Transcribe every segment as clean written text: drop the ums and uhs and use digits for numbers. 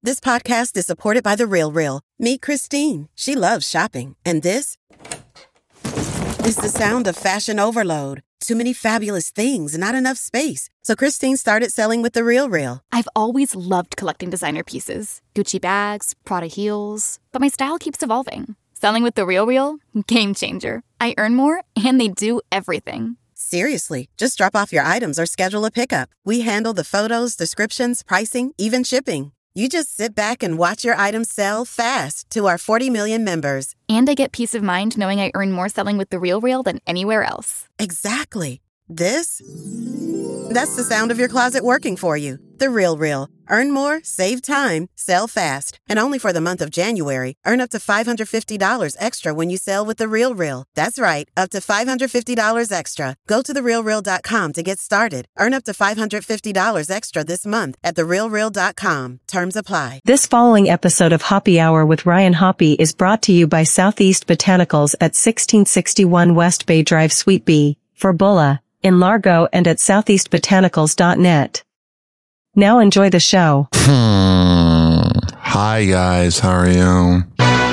This podcast is supported by The RealReal. Meet Christine. She loves shopping. And this is the sound of fashion overload. Too many fabulous things, not enough space. So Christine started selling with The RealReal. I've always loved collecting designer pieces. Gucci bags, Prada heels. But my style keeps evolving. Selling with The RealReal? Game changer. I earn more, and they do everything. Seriously, just drop off your items or schedule a pickup. We handle the photos, descriptions, pricing, even shipping. You just sit back and watch your items sell fast to our 40 million members. And I get peace of mind knowing I earn more selling with The RealReal than anywhere else. Exactly. That's the sound of your closet working for you. The RealReal. Earn more, save time, sell fast. And only for the month of January, earn up to $550 extra when you sell with The RealReal. That's right, up to $550 extra. Go to TheRealReal.com to get started. Earn up to $550 extra this month at TheRealReal.com. Terms apply. This following episode of Hoppy Hour with Ryan Hoppy is brought to you by Southeast Botanicals at 1661 West Bay Drive, Suite B, for Bulla, in Largo, and at southeastbotanicals.net. Now enjoy the show. Hi guys, how are you?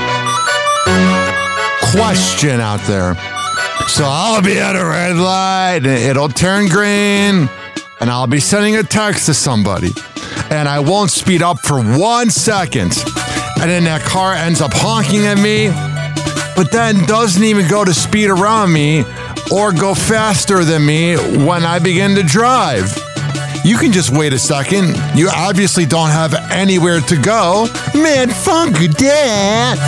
Question out there. So I'll be at a red light, it'll turn green, and I'll be sending a text to somebody, and I won't speed up for 1 second, and then that car ends up honking at me, but then doesn't even go to speed around me or go faster than me when I begin to drive. You can just wait a second. You obviously don't have anywhere to go. Man, fuck that.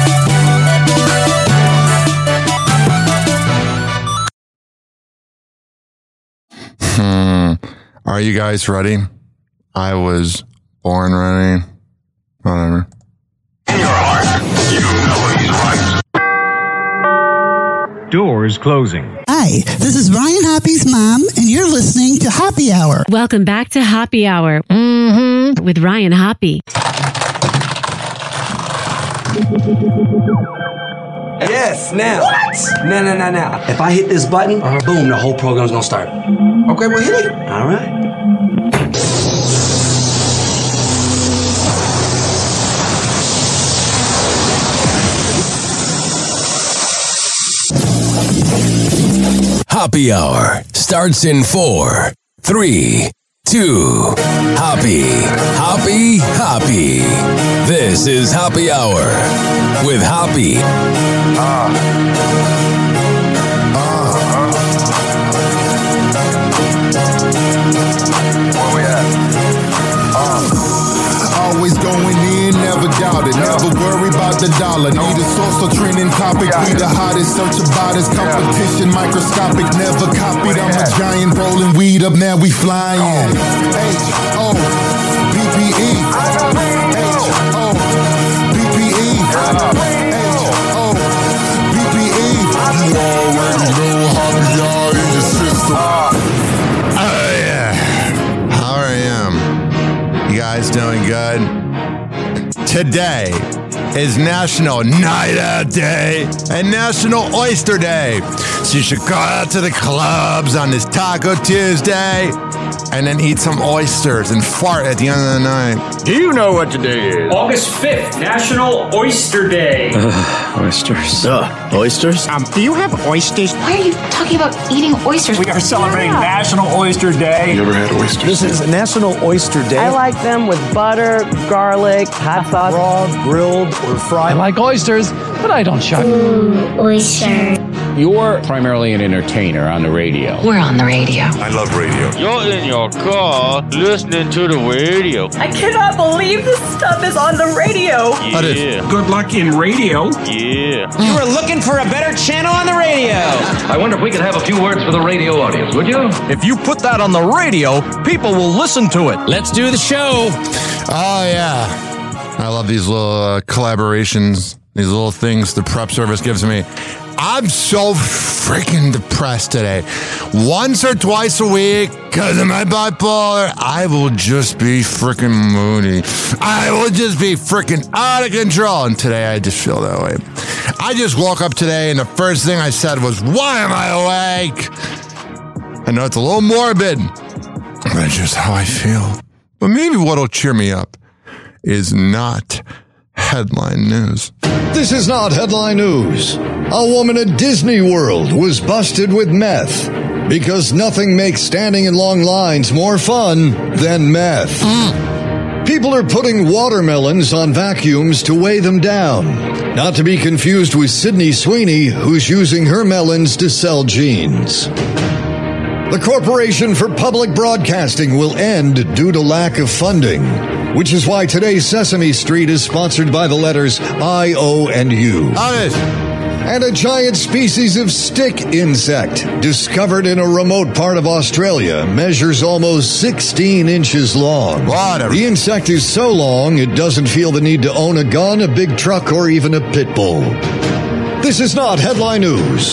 Are you guys ready? I was born ready. Whatever. In your heart, you know he's right. Doors closing. Hi, this is Ryan Hoppy's mom, and you're listening to Hoppy Hour. Welcome back to Hoppy Hour with Ryan Hoppy. Yes, now. What? Now. If I hit this button, boom, the whole program's gonna start. Okay, well, hit it. All right. Hoppy Hour starts in 4, 3, 2. Hoppy. This is Hoppy Hour with Hoppy. Where we at? Always going in, never doubt it. Never worry about the dollar. Need a source or trending topic. We the hottest, search about us. Competition microscopic, never copied. I'm a giant rolling weed up, now we flying. H-O-B-P-E. H-O-B-P-E. H-O-B-P-E. You already know how we are in the system. Oh yeah. How are you? You guys doing good? Today is National Night Out Day and National Oyster Day. So you should go out to the clubs on this Taco Tuesday and then eat some oysters and fart at the end of the night. Do you know what today is? August 5th, National Oyster Day. Oysters. Oysters? Do you have oysters? Why are you talking about eating oysters? We are celebrating National Oyster Day. You ever had oysters? This is National Oyster Day. I like them with butter, garlic, hot sauce. Raw, grilled, or fried. I like oysters, but I don't shop. Oyster. You're primarily an entertainer on the radio. We're on the radio. I love radio. You're in your car listening to the radio. I cannot believe this stuff is on the radio. Yeah. Good luck in radio. Yeah. You were looking for a better channel on the radio. I wonder if we could have a few words for the radio audience, would you? If you put that on the radio, people will listen to it. Let's do the show. Oh, yeah. I love these little collaborations, these little things the prep service gives me. I'm so freaking depressed today. Once or twice a week, because of my bipolar, I will just be freaking moody. I will just be freaking out of control. And today I just feel that way. I just woke up today and the first thing I said was, why am I awake? I know it's a little morbid, but it's just how I feel. But maybe what'll cheer me up is not headline news. This is not headline news. A woman at Disney World was busted with meth because nothing makes standing in long lines more fun than meth. People are putting watermelons on vacuums to weigh them down. Not to be confused with Sydney Sweeney, who's using her melons to sell jeans. The Corporation for Public Broadcasting will end due to lack of funding, which is why today's Sesame Street is sponsored by the letters I, O, and U. And a giant species of stick insect, discovered in a remote part of Australia, measures almost 16 inches long. Whatever. The insect is so long, it doesn't feel the need to own a gun, a big truck, or even a pit bull. This is not headline news.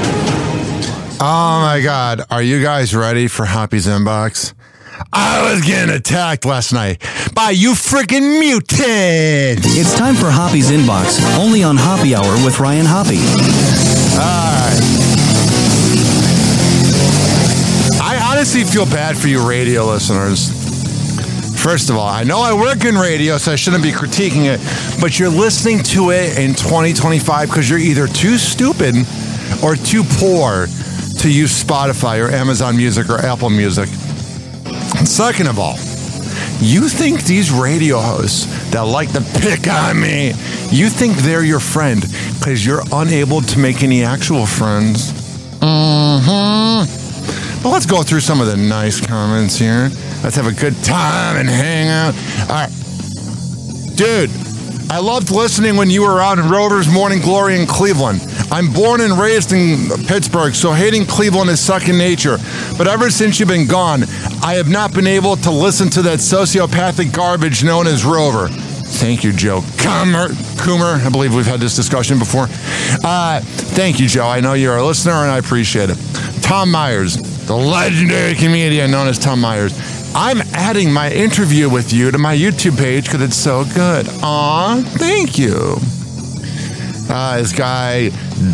Oh my God. Are you guys ready for Hoppy's Inbox? I was getting attacked last night by you freaking mutant. It's time for Hoppy's Inbox, only on Hoppy Hour with Ryan Hoppy. All right. I honestly feel bad for you radio listeners. First of all, I know I work in radio, so I shouldn't be critiquing it, but you're listening to it in 2025 because you're either too stupid or too poor to use Spotify or Amazon Music or Apple Music. Second of all, you think these radio hosts that like to pick on me, you think they're your friend because you're unable to make any actual friends. But let's go through some of the nice comments here. Let's have a good time and hang out. All right. Dude, I loved listening when you were around in Rover's Morning Glory in Cleveland. I'm born and raised in Pittsburgh, so hating Cleveland is second nature. But ever since you've been gone, I have not been able to listen to that sociopathic garbage known as Rover. Thank you, Joe Coomer. I believe we've had this discussion before. Thank you, Joe. I know you're a listener, and I appreciate it. Tom Myers, the legendary comedian known as Tom Myers. I'm adding my interview with you to my YouTube page because it's so good. Aw, thank you. This guy,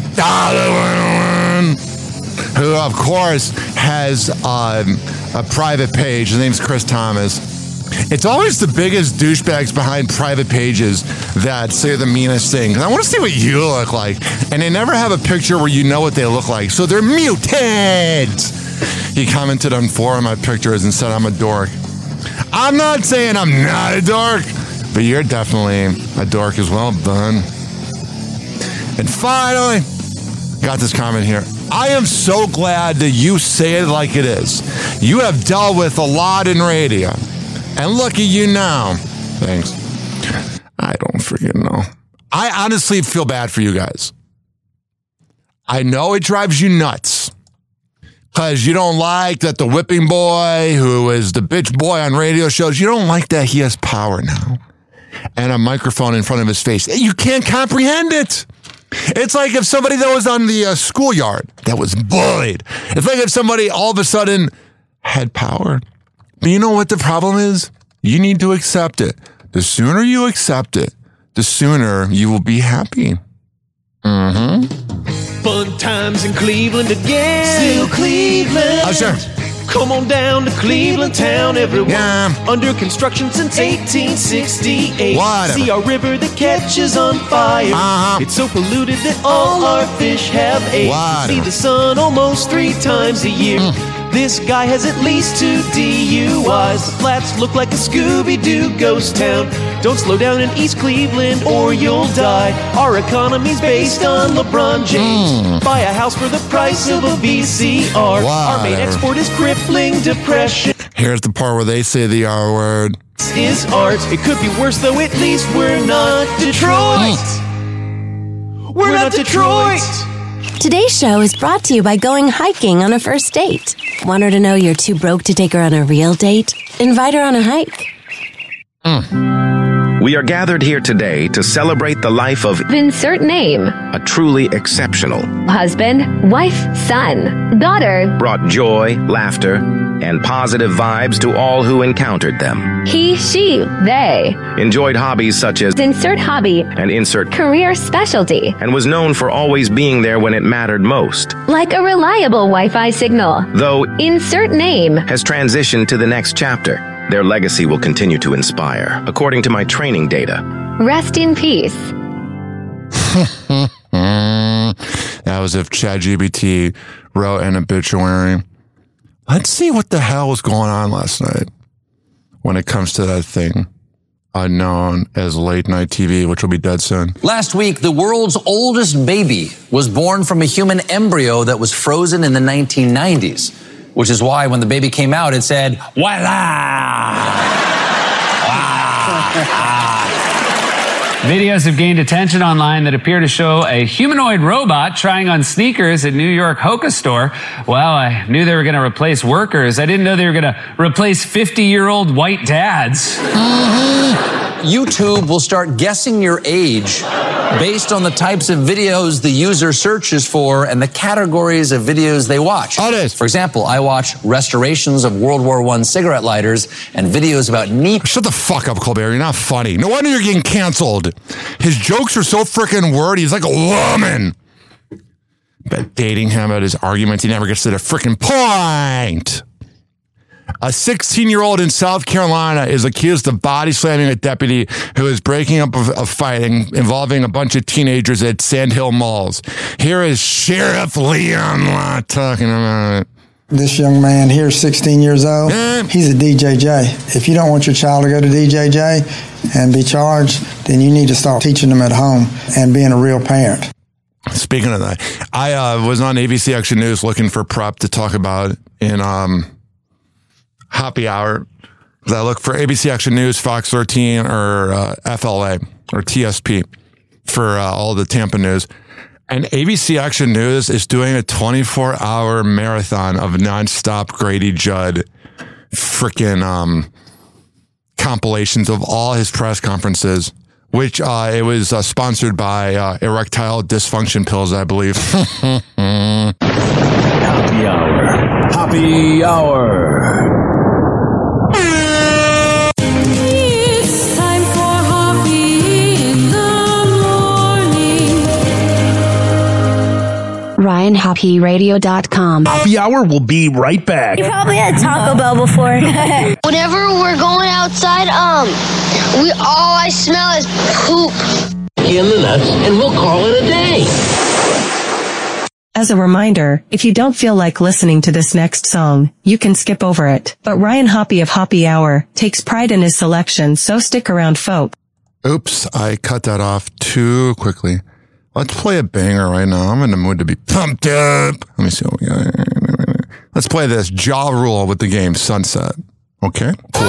who, of course, has a private page. His name's Chris Thomas. It's always the biggest douchebags behind private pages that say the meanest things. I want to see what you look like. And they never have a picture where you know what they look like. So they're mutants. He commented on 4 of my pictures and said I'm a dork. I'm not saying I'm not a dork, but you're definitely a dork as well, bud. And finally, got this comment here. I am so glad that you say it like it is. You have dealt with a lot in radio. And look at you now. Thanks. I don't freaking know. I honestly feel bad for you guys. I know it drives you nuts. Because you don't like that the whipping boy, who is the bitch boy on radio shows, you don't like that he has power now. And a microphone in front of his face. You can't comprehend it. It's like if somebody that was on the schoolyard that was bullied. It's like if somebody all of a sudden had power. But you know what the problem is? You need to accept it. The sooner you accept it, the sooner you will be happy. Fun times in Cleveland again. Still Cleveland. Oh, sure. Come on down to Cleveland town, everyone. Under construction since 1868. Whatever. See our river that catches on fire. It's so polluted that all our fish have AIDS. See the sun almost 3 times a year. This guy has at least 2 DUIs. The flats look like a Scooby-Doo ghost town. Don't slow down in East Cleveland or you'll die. Our economy's based on LeBron James. Buy a house for the price of a VCR. Our main export is crippling depression. Here's the part where they say the R word. Is art. It could be worse though, at least we're not Detroit. We're not Detroit. Today's show is brought to you by going hiking on a first date. Want her to know you're too broke to take her on a real date? Invite her on a hike. We are gathered here today to celebrate the life of insert name. A truly exceptional husband, wife, son, daughter. Brought joy, laughter, and positive vibes to all who encountered them. He, she, they. Enjoyed hobbies such as insert hobby and insert career specialty. And was known for always being there when it mattered most. Like a reliable Wi-Fi signal. Though insert name has transitioned to the next chapter. Their legacy will continue to inspire, according to my training data. Rest in peace. That was if ChatGPT wrote an obituary. Let's see what the hell was going on last night when it comes to that thing known as late night TV, which will be dead soon. Last week, the world's oldest baby was born from a human embryo that was frozen in the 1990s, which is why when the baby came out, it said, voila! Videos have gained attention online that appear to show a humanoid robot trying on sneakers at New York Hoka store. Well, I knew they were going to replace workers. I didn't know they were going to replace 50-year-old white dads. YouTube will start guessing your age based on the types of videos the user searches for and the categories of videos they watch. For example, I watch restorations of World War I cigarette lighters and videos about neat... Shut the fuck up, Colbert. You're not funny. No wonder you're getting canceled. His jokes are so freaking wordy. He's like a woman. But dating him at his arguments, he never gets to the freaking point. A 16-year-old in South Carolina is accused of body slamming a deputy who is breaking up a fight involving a bunch of teenagers at Sand Hill Malls. Here is Sheriff Leon Lott talking about it. This young man here is 16 years old. He's a DJJ. If you don't want your child to go to DJJ and be charged, then you need to start teaching them at home and being a real parent. Speaking of that, I was on ABC Action News looking for prep to talk about in Happy Hour. I look for ABC Action News, Fox 13, or FLA, or TSP for all the Tampa news. And ABC Action News is doing a 24-hour marathon of nonstop Grady Judd freaking compilations of all his press conferences, which it was sponsored by erectile dysfunction pills, I believe. Happy Hour. Happy Hour. It's time for Hoppy in the morning. RyanHappyRadio.com. Happy Hour will be right back. You probably had Taco Bell before. Whenever we're going outside, all I smell is poop. In the nuts, and we'll call it a day. As a reminder, if you don't feel like listening to this next song, you can skip over it. But Ryan Hoppy of Hoppy Hour takes pride in his selection, so stick around, folk. Oops, I cut that off too quickly. Let's play a banger right now. I'm in the mood to be pumped up. Let me see what we got here. Let's play this Ja Rule with the game Sunset. Okay, cool.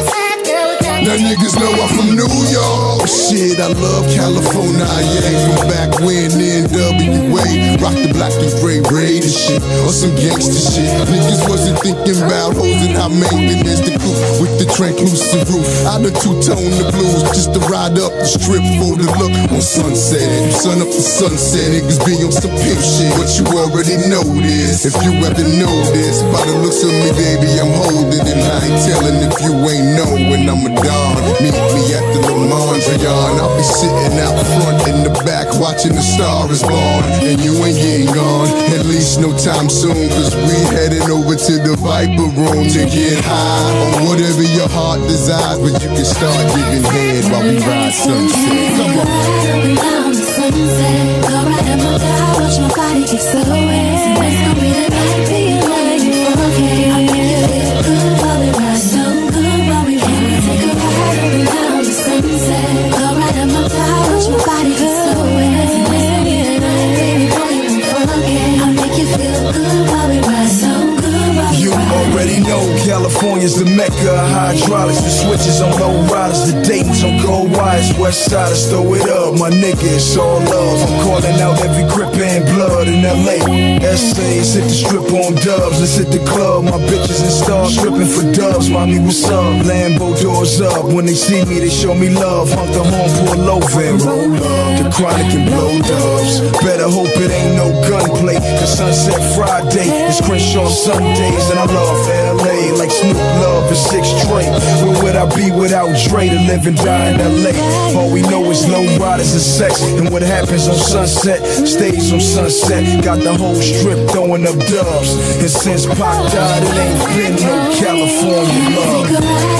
Now niggas know I'm from New York. Shit, I love California, yeah. From back when NWA rock the black and gray Raider shit or some gangster shit. Niggas wasn't thinking about hoes and how maintenance the crew with the translucent roof. I done two-tone the blues just to ride up the strip for the look on Sunset. You sun up the sunset, niggas be on some pimp shit. But you already know this. If you ever know this, by the looks of me, baby, I'm holding and I ain't telling if you ain't knowing I'm a dog. Meet me at the Le Mondrian. I'll be sitting out front in the back watching the stars born. And you ain't getting gone, at least no time soon. Cause we heading over to the Viper Room to get high on whatever your heart desires. But you can start giving head while we ride sunset. Come on. Down the sunset, go right up my dial, watch my body get so wet. It's gonna be the night, feel like you okay. I make you feel good while we ride so good while we can take a ride down the sunset. Go right up my dial, watch my body get so wet. It's gonna be the night, baby, boy, you won't forget. I make you feel good while we ride so good while we You already know California's the mecca of hydraulics. The switches on low riders, the Dayton's on gold wires. West siders, throw it up, my nigga, it's all love. I'm calling out every grip and blood in LA. Essays, hit the strip on dubs. Let's hit the club, my bitches and stars stripping for dubs. Mommy, what's up? Lambo doors up. When they see me, they show me love. Hunk the home, pull over and roll up. The Chronic and blow dubs. Better hope it ain't no gunplay. Cause Sunset Friday is Crenshaw Sundays. And I love LA like Snoop Love is 6 Dre. Where would I be without Dre to live and die in LA? All we know is low riders happens in sex and what happens on Sunset stays on Sunset. Got the whole strip throwing up dubs. And since Pac died, it ain't been no California love.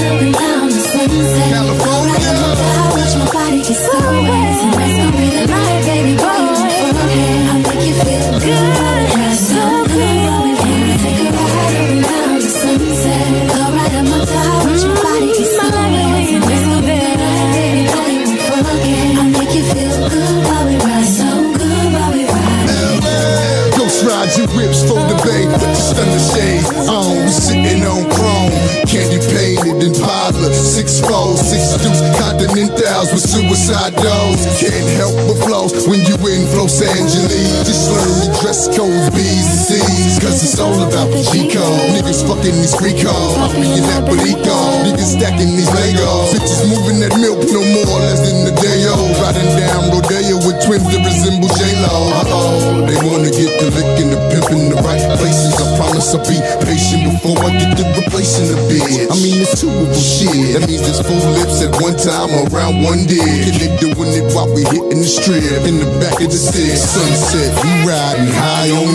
California. Watch my body get so wet. And that's gonna be the night, baby boy. I'll make you feel good. So good. Take a ride around the sunset. Go right up my thigh. Watch my body get so wet. And that's gonna be the night, baby boy. You won't forget. I'll make you feel good while we ride. So good while we ride. Ghost ride your whips for the bay with the stunner shades on. We sitting on chrome, candy painted in Parlor. 6 foes, 6 deuce, Continentals with suicide doors. Can't help but flows when you in Los Angeles. Just learn the dress codes, B's and C's, cause it's all about the G-code. Niggas fucking these free calls, being that with eco. Niggas stacking these Legos. Bitches moving that milk no more, less than a day old. Riding down Rodeo with twins that resemble J-Lo. Uh-oh, they wanna get the lick and the pimp in the right places. I promise I'll be patient before I get to replacing the bitch. I mean, it's two of them shit. That means there's 4 lips at one time around one dick. And they doing it while we hitting the strip. In the back of the six, sunset, we riding high on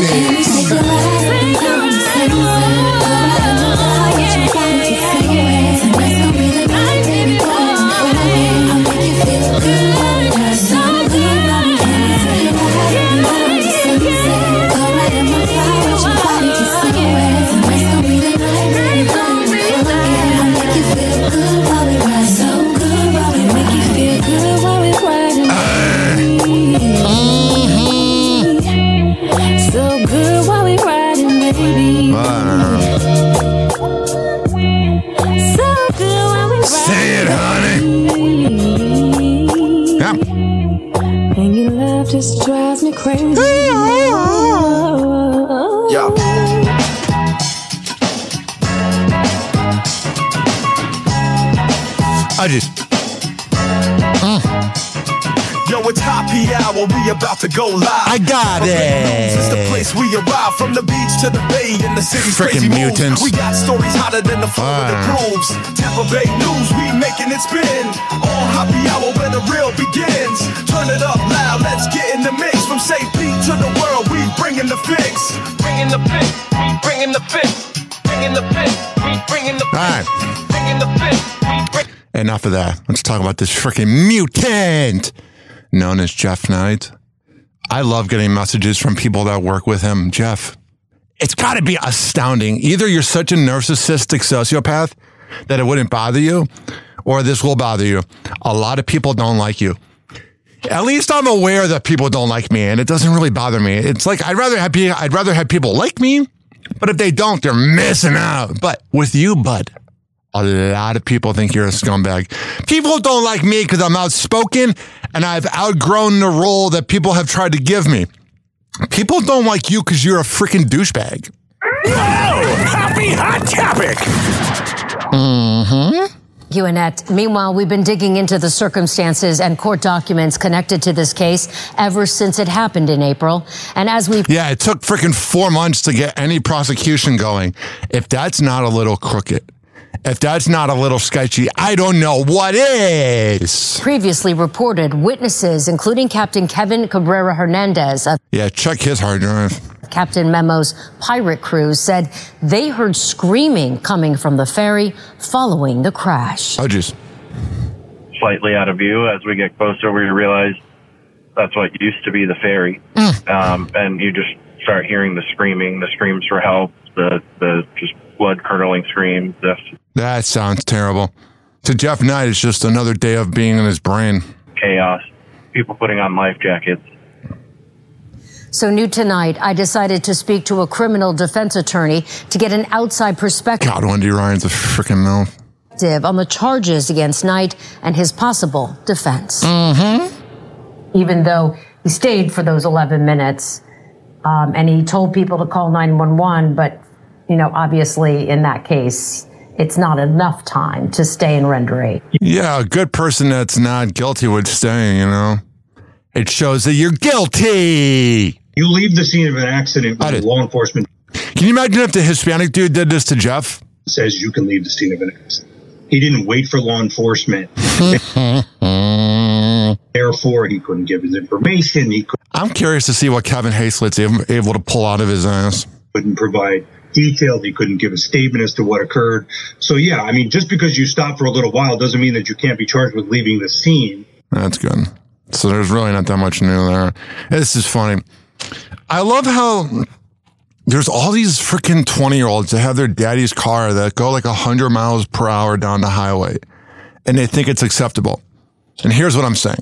Say it, honey. Yeah. And your love just drives me crazy. Yeah. I just. Yo, it's happy hour, we about to go live. I got it. It's the place we arrive, from the beach to the bay in the city's Frickin' crazy mutants. moves. We got stories hotter than the Florida grooves. Tampa Bay news, we making it spin. On happy hour where the real begins. Turn it up loud, let's get in the mix. From St. Pete to the world, we bringing the fix. Bringing the fix, we bringing the fix. Bringing the fix, we bringing the fix. All right. Bringing the fix, we bring. Enough of that. Let's talk about this freaking mutant known as Jeff Knight. I love getting messages from people that work with him. Jeff, it's got to be astounding. Either you're such a narcissistic sociopath that it wouldn't bother you, or this will bother you. A lot of people don't like you. At least I'm aware that people don't like me, and it doesn't really bother me. It's like I'd rather have people like me, but if they don't, they're missing out. But with you, bud, a lot of people think you're a scumbag. People don't like me because I'm outspoken and I've outgrown the role that people have tried to give me. People don't like you because you're a freaking douchebag. Whoa! Happy hot topic! Mm-hmm. You, Annette. Meanwhile, we've been digging into the circumstances and court documents connected to this case ever since it happened in April. And as we... Yeah, it took freaking 4 months to get any prosecution going. If that's not a little crooked, if that's not a little sketchy, I don't know what is. Previously reported, witnesses, including Captain Kevin Cabrera Hernandez of check his hard drive. Captain Memo's pirate cruise, said they heard screaming coming from the ferry following the crash. Oh, jeez. Slightly out of view. As we get closer, we realize that's what used to be the ferry. And you just start hearing the screaming, the screams for help, the just blood-curdling screams. That sounds terrible. To Jeff Knight, it's just another day of being in his brain. Chaos. People putting on life jackets. So new tonight, I decided to speak to a criminal defense attorney to get an outside perspective. God, Wendy Ryan's a freaking mouth. On the charges against Knight and his possible defense. Mm-hmm. Even though he stayed for those 11 minutes, and he told people to call 911, but, you know, obviously in that case, it's not enough time to stay and render aid. Yeah, a good person that's not guilty would stay, you know. It shows that you're guilty. You leave the scene of an accident with law enforcement. Can you imagine if the Hispanic dude did this to Jeff? Says you can leave the scene of an accident. He didn't wait for law enforcement. There before. He couldn't give his information. I'm curious to see what Kevin Hayslip's able to pull out of his ass. Couldn't provide details. He couldn't give a statement as to what occurred. So, yeah, I mean, just because you stop for a little while doesn't mean that you can't be charged with leaving the scene. That's good. So there's really not that much new there. This is funny. I love how there's all these freaking 20-year-olds that have their daddy's car that go like 100 miles per hour down the highway, and they think it's acceptable. And here's what I'm saying.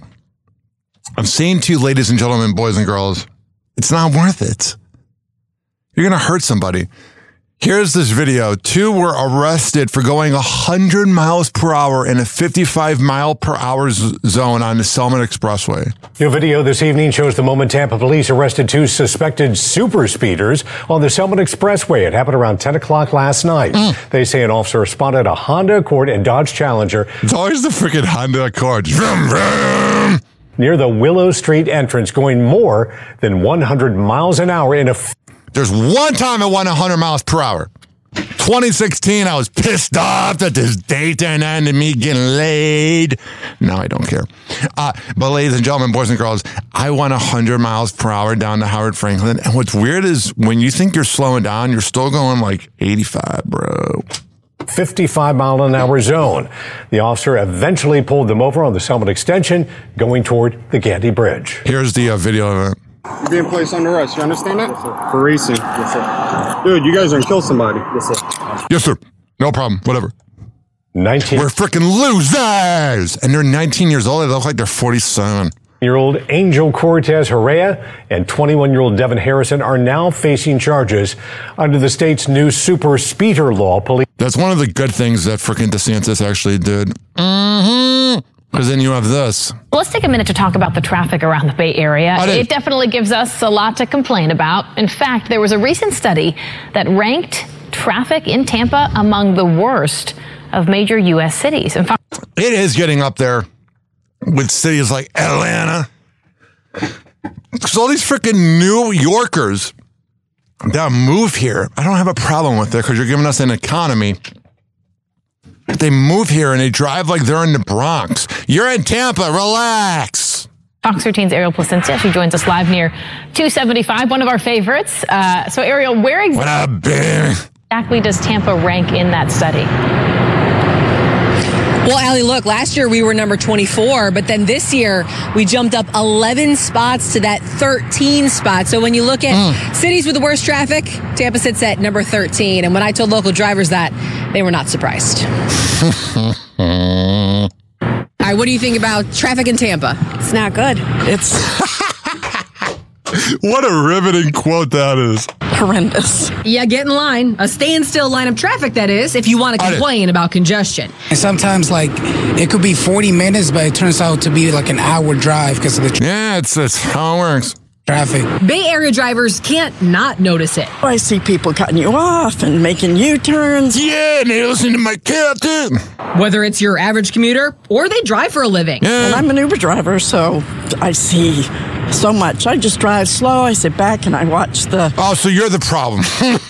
I'm saying to you, ladies and gentlemen, boys and girls, it's not worth it. You're going to hurt somebody. Here's this video. 2 were arrested for going 100 miles per hour in a 55 mile per hour zone on the Selman Expressway. New video this evening shows the moment Tampa police arrested 2 suspected super speeders on the Selman Expressway. It happened around 10 o'clock last night. They say an officer spotted a Honda Accord and Dodge Challenger. It's always the freaking Honda Accord. Vroom, vroom. Near the Willow Street entrance, going more than 100 miles an hour in a... There's one time I went 100 miles per hour. 2016, I was pissed off that this date didn't end and me getting laid. Now I don't care. But ladies and gentlemen, boys and girls, I went 100 miles per hour down to Howard Franklin. And what's weird is when you think you're slowing down, you're still going like 85, bro. 55 mile an hour zone. The officer eventually pulled them over on the Selman Extension going toward the Gandy Bridge. Here's the video of it. You're being placed under arrest. You understand that? Yes, sir. For racing. Yes, sir. Dude, you guys are going to kill somebody. Yes, sir. Yes, sir. No problem. Whatever. 19. We're freaking losers. And they're 19 years old. They look like they're 47. Year-old Angel Cortez Herrera and 21-year-old Devin Harrison are now facing charges under the state's new super speeder law. That's one of the good things that freaking DeSantis actually did. Because then you have this. Let's take a minute to talk about the traffic around the Bay Area. It definitely gives us a lot to complain about. In fact, there was a recent study that ranked traffic in Tampa among the worst of major U.S. cities. In fact, it is getting up there with cities like Atlanta. Because all these freaking New Yorkers that move here, I don't have a problem with it because you're giving us an economy. They move here and they drive like they're in the Bronx. You're in Tampa. Relax. Fox 13's Ariel Placencia, she joins us live near 275, one of our favorites. So, Ariel, where exactly does Tampa rank in that study? Well, Allie, look, last year we were number 24, but then this year we jumped up 11 spots to that 13 spot. So when you look at cities with the worst traffic, Tampa sits at number 13. And when I told local drivers that, they were not surprised. All right, what do you think about traffic in Tampa? It's not good. It's... What a riveting quote that is. Horrendous. Yeah, get in line. A standstill line of traffic, that is, if you want to complain about congestion. And sometimes, like, it could be 40 minutes, but it turns out to be like an hour drive because of the Yeah, it's how it works. Traffic. Bay Area drivers can't not notice it. I see people cutting you off and making U-turns. Yeah, and they listen to my captain. Whether it's your average commuter or they drive for a living. Yeah. And I'm an Uber driver, so I see so much. I just drive slow. I sit back and I watch the... Oh, so you're the problem.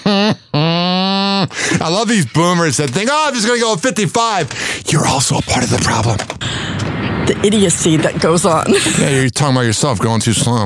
I love these boomers that think, I'm just going to go 55. You're also a part of the problem. The idiocy that goes on. Yeah, you're talking about yourself going too slow.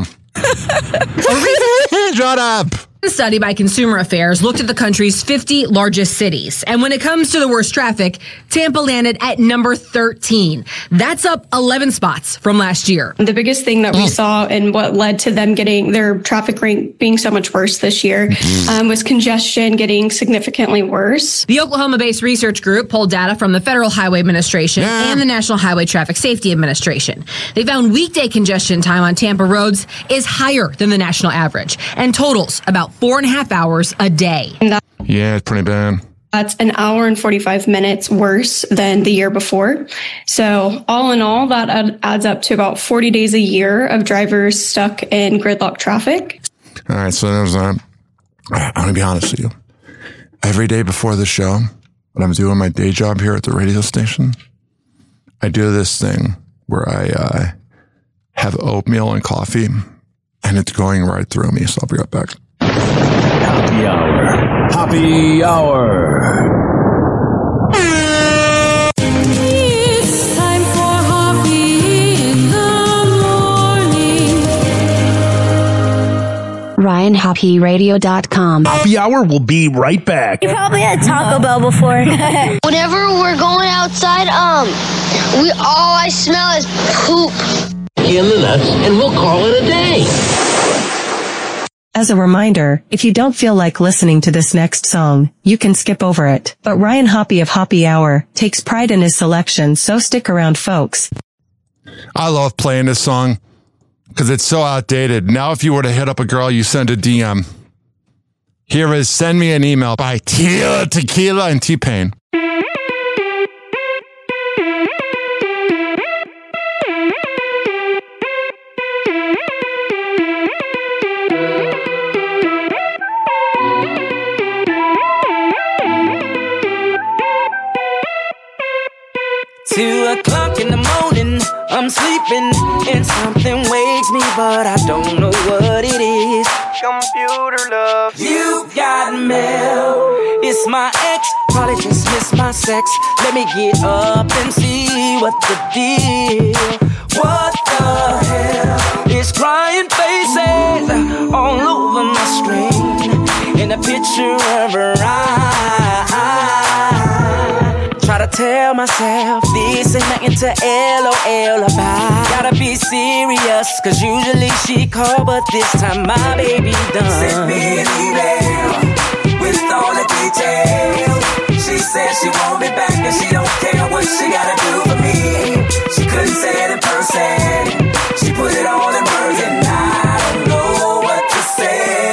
Shut up. A study by Consumer Affairs looked at the country's 50 largest cities. And when it comes to the worst traffic, Tampa landed at number 13. That's up 11 spots from last year. The biggest thing that we saw and what led to them getting their traffic rank being so much worse this year was congestion getting significantly worse. The Oklahoma-based research group pulled data from the Federal Highway Administration and the National Highway Traffic Safety Administration. They found weekday congestion time on Tampa roads is higher than the national average and totals about 4.5 hours a day. Yeah, it's pretty bad. That's an hour and 45 minutes worse than the year before. So all in all, that adds up to about 40 days a year of drivers stuck in gridlock traffic. All right, so there's I'm going to be honest with you. Every day before the show, when I'm doing my day job here at the radio station, I do this thing where I have oatmeal and coffee, and it's going right through me, so I'll be right back. Happy hour. Happy hour. It's time for Happy in the RyanHappyRadio.com. Happy Hour will be right back. You probably had Taco Bell before. Whenever we're going outside, all I smell is poop. In the nuts, and we'll call it a day. As a reminder, if you don't feel like listening to this next song, you can skip over it. But Ryan Hoppy of Hoppy Hour takes pride in his selection, so stick around, folks. I love playing this song because it's so outdated. Now, if you were to hit up a girl, you send a DM. Here is Send Me an Email by Tila Tequila and T-Pain. I'm sleeping and something wakes me, but I don't know what it is. Computer love, you got mail. It's my ex, probably just missed my sex. Let me get up and see what the deal. What the hell? It's crying faces all over my screen, in a picture of her eye. Try to tell myself this ain't nothing to LOL about. Gotta be serious, cause usually she call, but this time my baby done. Send me an email with all the details. She said she won't be back and she don't care what she gotta do for me. She couldn't say it in person. She put it all in words and I don't know what to say.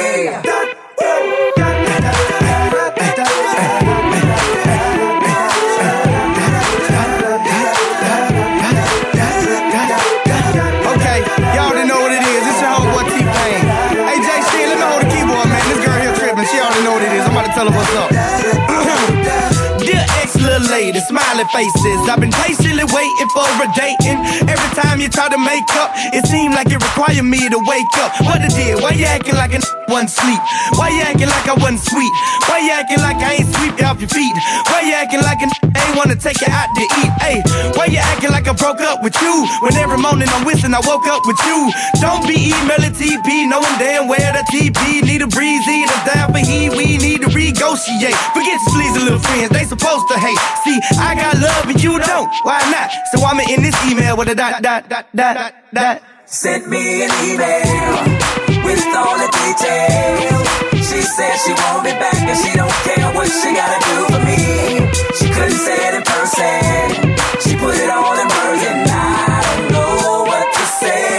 Tell her what's up. Dear ex, little lady, smiling faces. I've been patiently waiting for a dating. Every time you try to make up, it seemed like it required me to wake up. What it did? Why you acting like a wasn't sleep? Why you acting like I wasn't sweet? Why you acting like I ain't sweep you off your feet? Why you acting like a ain't wanna take you out to eat? Hey, why you acting like I broke up with you? When every morning I'm wishing I woke up with you. Don't be emailing TP, knowing damn where the TP need a breezy. The down for he, we need to negotiate. Forget your sleazy little friends, they supposed to hate. See, I got love and you don't. Why not? So I'm in this email with a dot. Send me an email with all the details. She said she won't be back and she don't care what she gotta do for me. She couldn't say it in person. She put it all in words and I don't know what to say.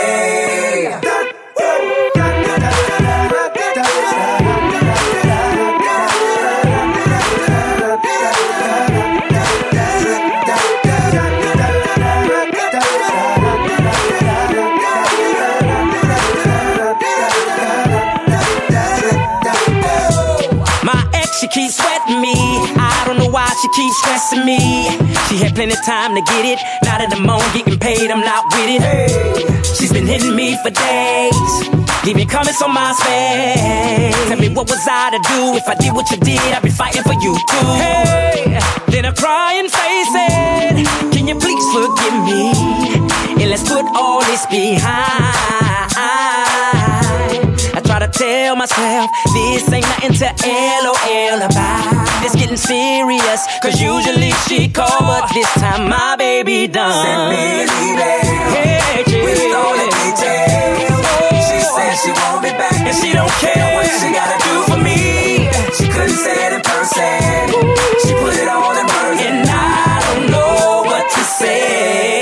She keeps sweating me. I don't know why she keeps stressing me. She had plenty of time to get it. Now that I'm on getting paid, I'm not with it. Hey. She's been hitting me for days, leaving comments on my space. Tell me what was I to do? If I did what you did, I'd be fighting for you too. Hey. Then a crying face said, can you please forgive me? And let's put all this behind. I try to tell myself this ain't nothing to LOL about. It's getting serious, cause usually she call, but this time my baby done. Send me an email with all the details. She said she won't be back and she don't care what she gotta do for me. She couldn't say it in person. She put it all in words and I don't know what to say.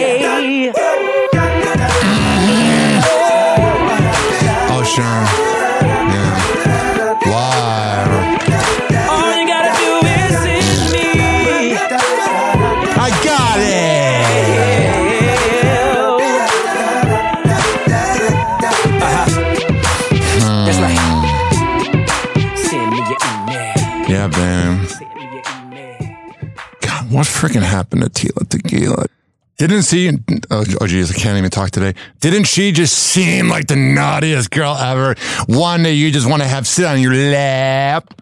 Sure. Yeah. Why? All you gotta do is send me. I got it. That's right. Send me your email. Yeah, man. God, what freaking happened to Tila Tequila? Didn't she, oh geez, I can't even talk today. Didn't she just seem like the naughtiest girl ever? One that you just want to have sit on your lap.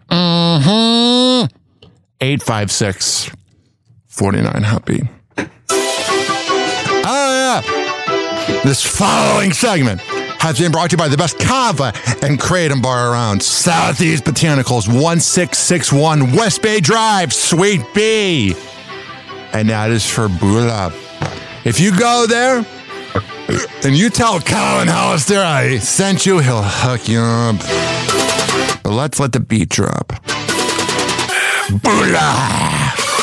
856-49-HAPPY. Oh yeah. This following segment has been brought to you by the best kava and kratom bar around. Southeast Botanicals, 1661 West Bay Drive, Suite B. And that is for Bula. If you go there and you tell Colin Hollister I sent you, he'll hook you up. But let's let the beat drop. Bula.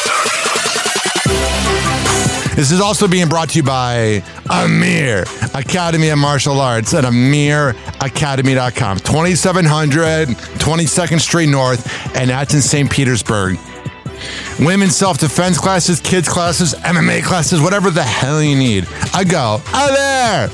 This is also being brought to you by Amir Academy of Martial Arts at amiracademy.com. 2700 22nd Street North, and that's in St. Petersburg. Women's self-defense classes, kids classes, MMA classes, whatever the hell you need. I go out there.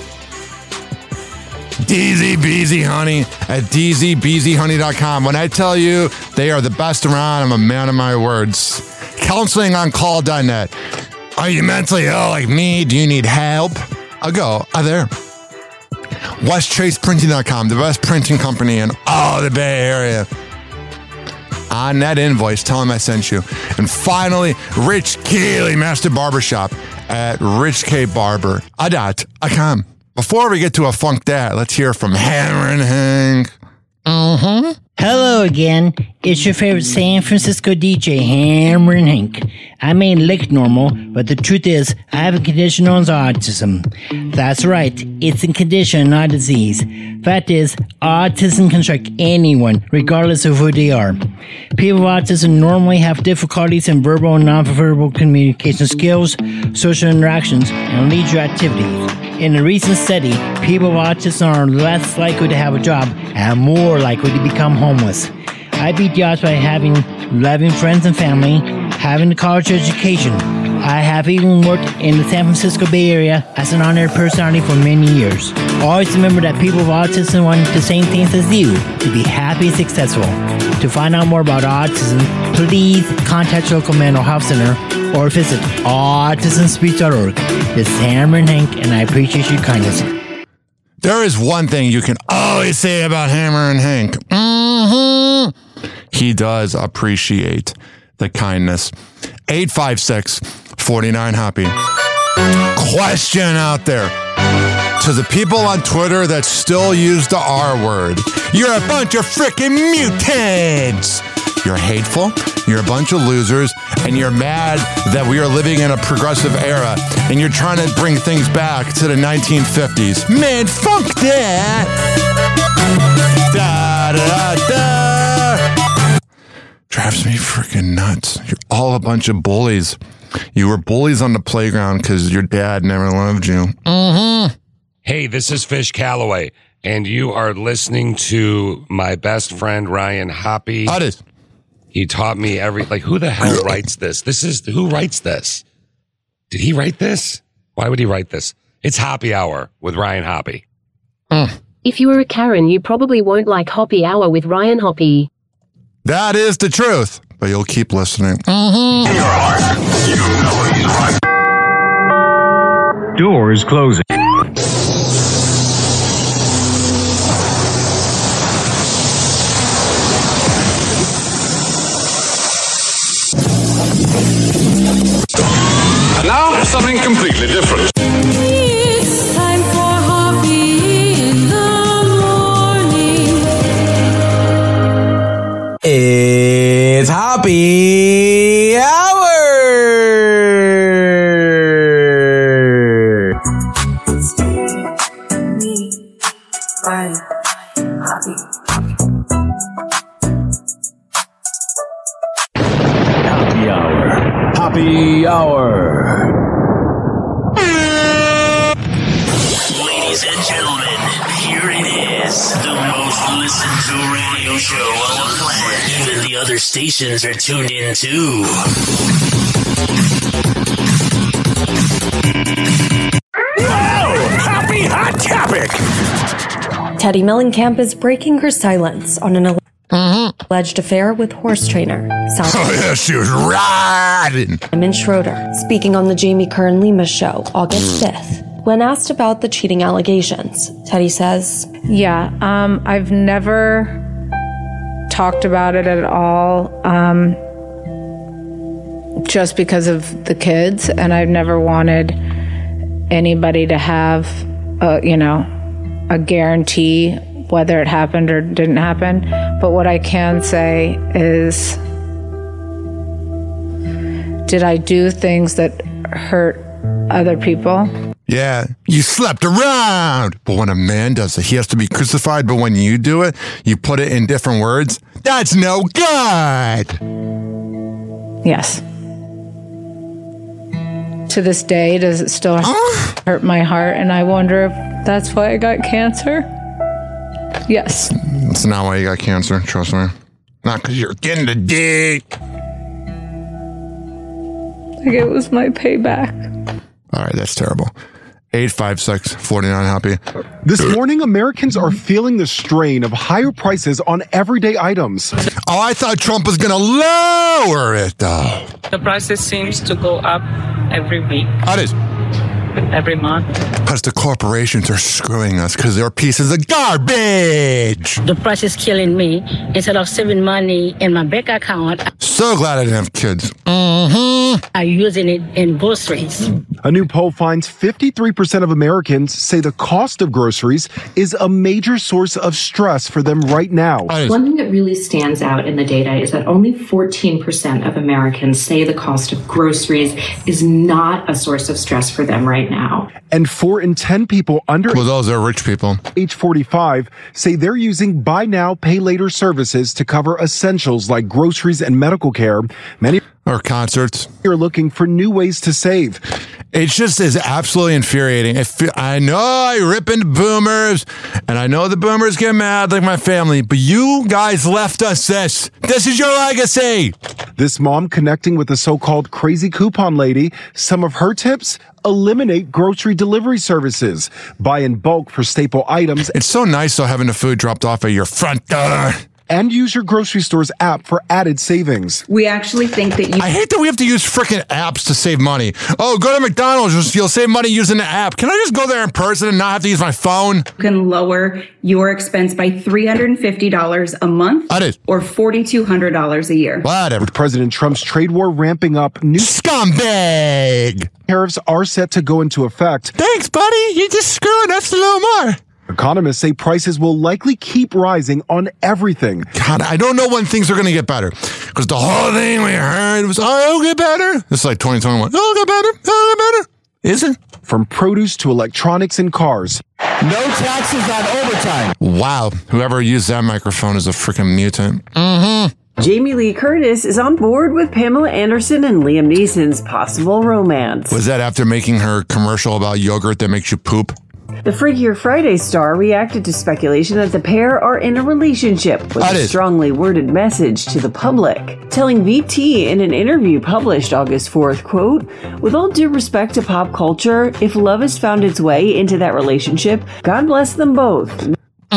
DZ Beezy Honey at dzbeezyhoney.com. When I tell you they are the best around, I'm a man of my words. Counselingoncall.net. Are you mentally ill like me? Do you need help? I'll go out there. WestChasePrinting.com, the best printing company in all the Bay Area. On that invoice, tell them I sent you. And finally, Rich Keeley Master Barbershop at richkbarber.com. Before we get to a funk that, let's hear from Hammer and Hank. Hello again. It's your favorite San Francisco DJ, Hammer and Hank. I may look normal, but the truth is, I have a condition known as autism. That's right. It's a condition, not a disease. Fact is, autism can strike anyone, regardless of who they are. People with autism normally have difficulties in verbal and non-verbal communication skills, social interactions, and leisure activities. In a recent study, people with autism are less likely to have a job and more likely to become homeless. I beat the odds by having loving friends and family, having a college education. I have even worked in the San Francisco Bay Area as an honored personality for many years. Always remember that people with autism want the same things as you, to be happy and successful. To find out more about autism, please contact your local mental health center or visit autismspeech.org. This is Hammer and Hank, and I appreciate your kindness. There is one thing you can always say about Hammer and Hank. He does appreciate the kindness. 856-49-HAPPY. Question out there to the people on Twitter that still use the R word. You're a bunch of freaking mutants. You're hateful, you're a bunch of losers, and you're mad that we are living in a progressive era, and you're trying to bring things back to the 1950s. Man, fuck that! Da, da, da. Drives me freaking nuts. You're all a bunch of bullies. You were bullies on the playground because your dad never loved you. Hey, this is Fish Calloway, and you are listening to my best friend, Ryan Hoppy. How did? He taught me who the hell writes this? Who writes this? Did he write this? Why would he write this? It's Hoppy Hour with Ryan Hoppy. If you were a Karen, you probably won't like Hoppy Hour with Ryan Hoppy. That is the truth, but you'll keep listening. Doors closing. Now, something completely different. It's time for Hoppy in the morning. It's Hoppy Hour! Happy hour. Happy hour. Ladies and gentlemen, here it is. The most listened to radio show on the planet. Even the other stations are tuned in too. Wow! Happy hot topic! Teddy Mellencamp is breaking her silence on an alleged affair with horse trainer. She was riding. Simon Schroeder, speaking on the Jamie Kern Lima show August 5th. When asked about the cheating allegations, Teddy says, Yeah, I've never talked about it at all, just because of the kids, and I've never wanted anybody to have, a guarantee whether it happened or didn't happen. But what I can say is, did I do things that hurt other people? Yeah, you slept around. But when a man does it, he has to be crucified. But when you do it, you put it in different words. That's no good. Yes. To this day, does it still hurt my heart? And I wonder if that's why I got cancer? Yes. That's not why you got cancer, trust me. Not because you're getting the dick. Like it was my payback. All right, that's terrible. 856-49-HAPPY. This morning, Americans are feeling the strain of higher prices on everyday items. Oh, I thought Trump was going to lower it, though. The prices seems to go up every week. How does? Every month. Because the corporations are screwing us because they're pieces of garbage. The price is killing me. Instead of saving money in my bank account, So glad I didn't have kids. I'm using it in groceries. A new poll finds 53% of Americans say the cost of groceries is a major source of stress for them right now. One thing that really stands out in the data is that only 14% of Americans say the cost of groceries is not a source of stress for them right now. And 4 in 10 people under those are rich people. age 45 say they're using buy now, pay later services to cover essentials like groceries and medical care. Many or concerts are looking for new ways to save. It just is absolutely infuriating. I know I rip into boomers, and I know the boomers get mad like my family, but you guys left us this. This is your legacy. This mom connecting with the so-called crazy coupon lady. Some of her tips: eliminate grocery delivery services, buy in bulk for staple items. It's so nice though having the food dropped off at your front door. And use your grocery store's app for added savings. We actually think that I hate that we have to use freaking apps to save money. Oh, go to McDonald's. You'll save money using the app. Can I just go there in person and not have to use my phone? you can lower your expense by $350 a month or $4,200 a year. Whatever. With President Trump's trade war ramping up, new scumbag tariffs are set to go into effect. Thanks, buddy. You're just screwing us a little more. Economists say prices will likely keep rising on everything. God, I don't know when things are going to get better. Because the whole thing we heard was, oh, it'll get better. It's like 2021. It'll get better. It'll get better. Is it? From produce to electronics and cars. No taxes on overtime. Wow. Whoever used that microphone is a freaking mutant. Jamie Lee Curtis is on board with Pamela Anderson and Liam Neeson's possible romance. Was that after making her commercial about yogurt that makes you poop? The Freakier Friday star reacted to speculation that the pair are in a relationship with a strongly worded message to the public, telling VT in an interview published August 4th, quote, "With all due respect to pop culture, if love has found its way into that relationship, God bless them both.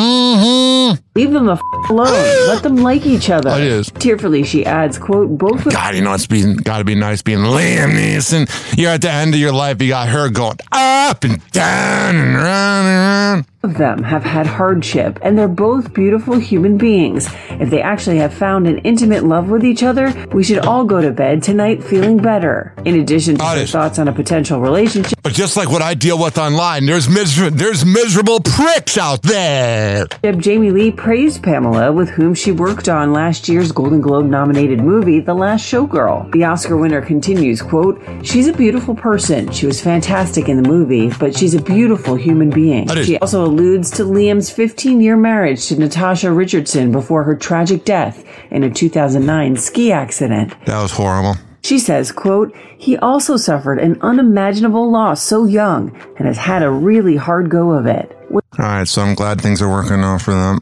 Leave them the f*** alone. Let them like each other." It is. Tearfully, she adds, quote, "Both of God, you know, it's got to be nice being Liam Neeson. You're at the end of your life. You got her going up and down and round and round. of them have had hardship, and they're both beautiful human beings. If they actually have found an intimate love with each other, we should all go to bed tonight feeling better." In addition to her thoughts on a potential relationship. But just like what I deal with online, there's miserable pricks out there. Jamie Lee praised Pamela, with whom she worked on last year's Golden Globe nominated movie, The Last Showgirl. The Oscar winner continues, quote, "She's a beautiful person. She was fantastic in the movie, but she's a beautiful human being." She also alludes to Liam's 15-year marriage to Natasha Richardson before her tragic death in a 2009 ski accident. That was horrible. She says, quote, "He also suffered an unimaginable loss so young and has had a really hard go of it." All right, so I'm glad things are working out for them.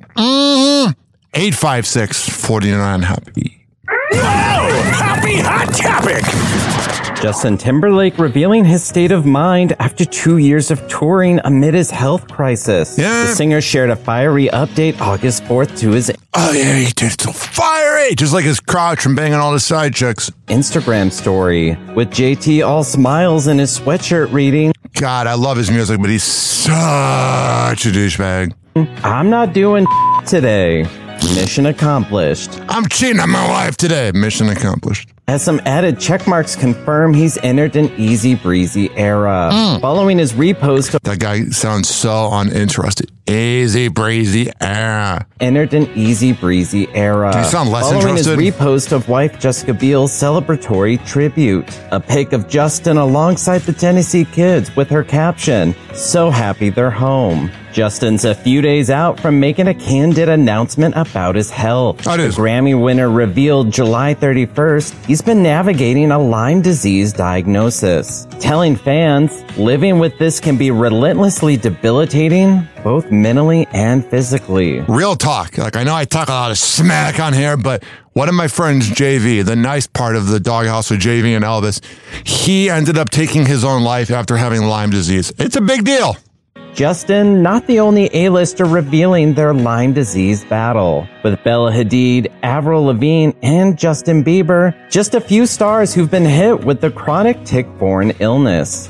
856-49-HAPPY. Happy hot topic! Justin Timberlake revealing his state of mind after 2 years of touring amid his health crisis. Yeah. The singer shared a fiery update August 4th to his he did so fiery, just like his crotch from banging all the side chicks. Instagram story, with JT all smiles in his sweatshirt reading, "God, I love his music, but he's such a douchebag. I'm not doing today. Mission accomplished. I'm cheating on my wife today. Mission accomplished." as some added check marks confirm he's entered an easy breezy era. Following his repost of that guy sounds so uninterested. Easy breezy era. Entered an easy breezy era. Do you sound less Following interested? his repost of wife Jessica Biel's celebratory tribute. A pic of Justin alongside the Tennessee Kids with her caption, "So happy they're home." Justin's a few days out from making a candid announcement about his health. The Grammy winner revealed July 31st he's been navigating a Lyme disease diagnosis, telling fans living with this can be relentlessly debilitating, both mentally and physically. Real talk. Like, I know I talk a lot of smack on here, but one of my friends, JV, the nice part of the doghouse with JV and Elvis, he ended up taking his own life after having Lyme disease. It's a big deal. Justin, not the only A-lister revealing their Lyme disease battle. With Bella Hadid, Avril Lavigne, and Justin Bieber, just a few stars who've been hit with the chronic tick-borne illness.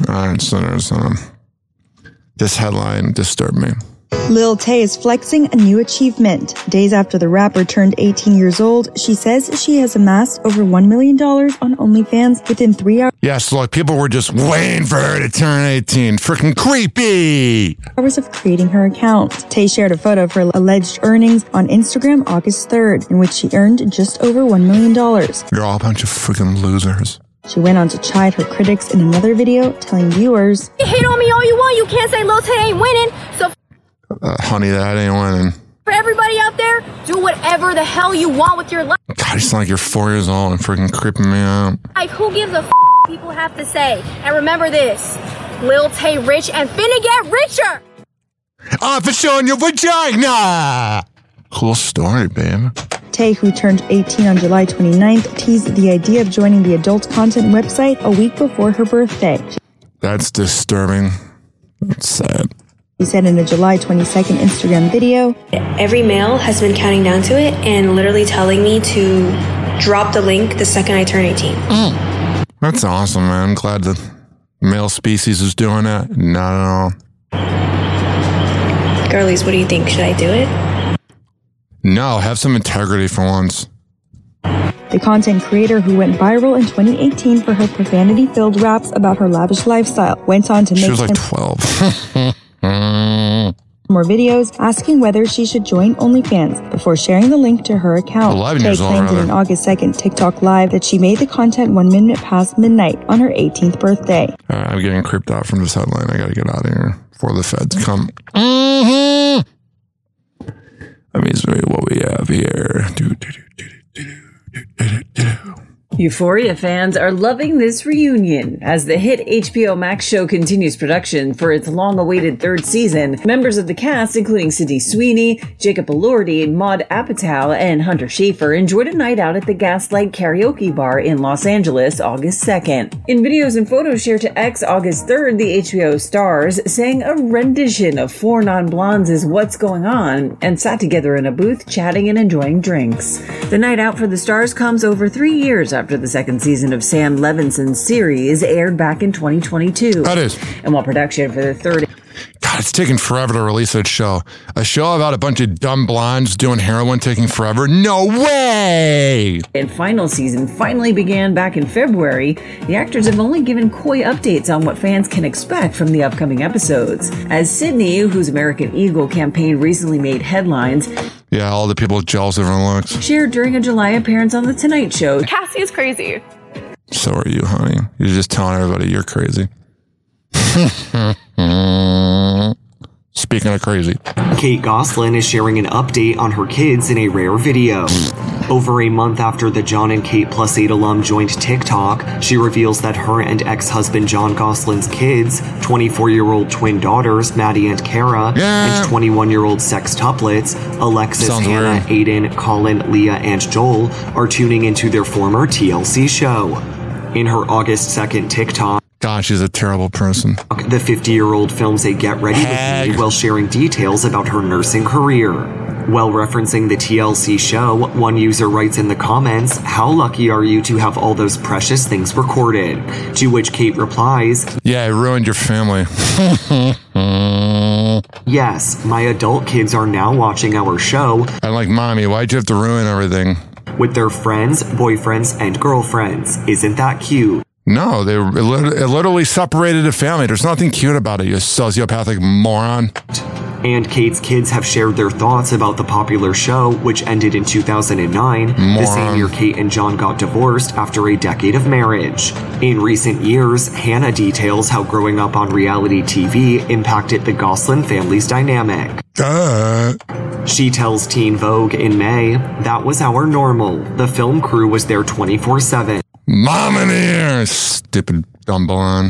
This headline disturbed me. Lil Tay is flexing a new achievement. Days after the rapper turned 18 years old, she says she has amassed over $1 million on OnlyFans within 3 hours. Yes, look, people were just waiting for her to turn 18. Freaking creepy. Hours of creating her account. Tay shared a photo of her alleged earnings on Instagram August 3rd, in which she earned just over $1 million. You're all a bunch of freaking losers. She went on to chide her critics in another video, telling viewers, "You hate on me all you want, you can't say Lil Tay ain't winning, so honey, that ain't winning. for everybody out there, do whatever the hell you want with your life. God, you sound like you're 4 years old and freaking creeping me out. Like, who gives a people have to say? And remember this, Lil Tay rich and finna get richer. For showing your vagina. Cool story, babe. Tay, who turned 18 on July 29th, teased the idea of joining the adult content website a week before her birthday. That's disturbing. That's sad. She said in a July 22nd Instagram video, "Every mail has been counting down to it and literally telling me to drop the link the second I turn 18. That's awesome, man. I'm glad the male species is doing that. Not at all. Girlies, what do you think? Should I do it? No, have some integrity for once. The content creator, who went viral in 2018 for her profanity-filled raps about her lavish lifestyle, went on to make She was like 12. more videos asking whether she should join OnlyFans before sharing the link to her account. 11 Tay years old, claimed in rather. an August 2nd TikTok live that she made the content 1 minute past midnight on her 18th birthday. All right, I'm getting creeped out from this headline. I got to get out of here before the feds come. Let me see what we have here. Euphoria fans are loving this reunion. As the hit HBO Max show continues production for its long-awaited third season, members of the cast, including Sydney Sweeney, Jacob Elordi, Maude Apatow, and Hunter Schafer, enjoyed a night out at the Gaslight Karaoke Bar in Los Angeles August 2nd. In videos and photos shared to X August 3rd, the HBO stars sang a rendition of Four Non-Blondes' Is What's Going On and sat together in a booth chatting and enjoying drinks. The night out for the stars comes over 3 years after the second season of Sam Levinson's series aired back in 2022. That is. And while production for the third... God, it's taking forever to release that show. A show about a bunch of dumb blondes doing heroin taking forever? No way! And final season finally began back in February. The actors have only given coy updates on what fans can expect from the upcoming episodes. As Sydney, whose American Eagle campaign recently made headlines, Yeah, all the people jealous of her looks. shared during a July appearance on The Tonight Show. Cassie is crazy. So are you, honey. You're just telling everybody you're crazy. Speaking of crazy. Kate Gosselin is sharing an update on her kids in a rare video. Over a month after the John and Kate Plus 8 alum joined TikTok, she reveals that her and ex-husband John Gosselin's kids, 24-year-old twin daughters Maddie and Kara, and 21-year-old sextuplets Alexis, Sounds Hannah, weird. Aiden, Colin, Leah, and Joel, are tuning into their former TLC show. In her August 2nd TikTok, God, she's a terrible person. the 50-year-old films a Get Ready With Me while sharing details about her nursing career. While referencing the TLC show, one user writes in the comments, "How lucky are you to have all those precious things recorded?" To which Kate replies, Yeah, it ruined your family. "Yes, my adult kids are now watching our show." I'm like, Mommy, why'd you have to ruin everything? with their friends, boyfriends, and girlfriends. Isn't that cute? No, it literally separated a family. There's nothing cute about it, you sociopathic moron. And Kate's kids have shared their thoughts about the popular show, which ended in 2009, the same year Kate and John got divorced after a decade of marriage. In recent years, Hannah details how growing up on reality TV impacted the Goslin family's dynamic. She tells Teen Vogue in May, "That was our normal. The film crew was there 24/7. Mom in here, stupid dumb blonde.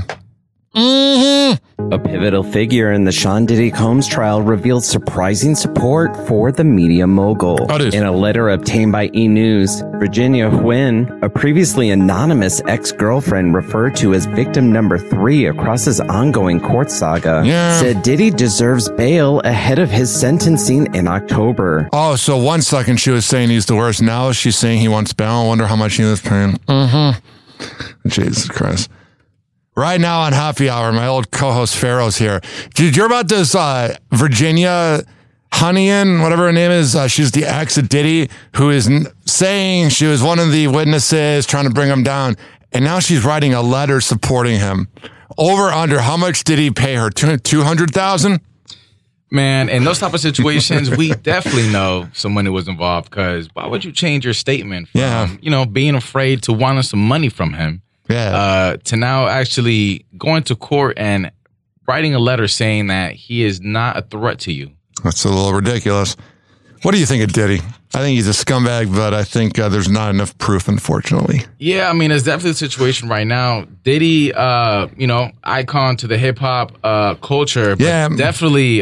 A pivotal figure in the Sean Diddy Combs trial revealed surprising support for the media mogul. In a letter obtained by E! News, Virginia Huynh, a previously anonymous ex-girlfriend referred to as victim number 3 across his ongoing court saga, said Diddy deserves bail ahead of his sentencing in October. Oh, so 1 second she was saying he's the worst. Now she's saying he wants bail. I wonder how much he was paying. Jesus Christ. Right now on Happy Hour, my old co-host Pharaoh's here. Did you hear about this Virginia Huynh, whatever her name is? She's the ex of Diddy, who is saying she was one of the witnesses trying to bring him down. And now she's writing a letter supporting him. Over under, how much did he pay her? $200,000? Man, in those type of situations, we definitely know some money was involved, because why would you change your statement from, being afraid to wanting some money from him? To now actually going to court and writing a letter saying that he is not a threat to you. That's a little ridiculous. What do you think of Diddy? I think he's a scumbag, but I think there's not enough proof, unfortunately. Yeah, I mean, it's definitely a situation right now. Diddy, icon to the hip hop culture, but definitely,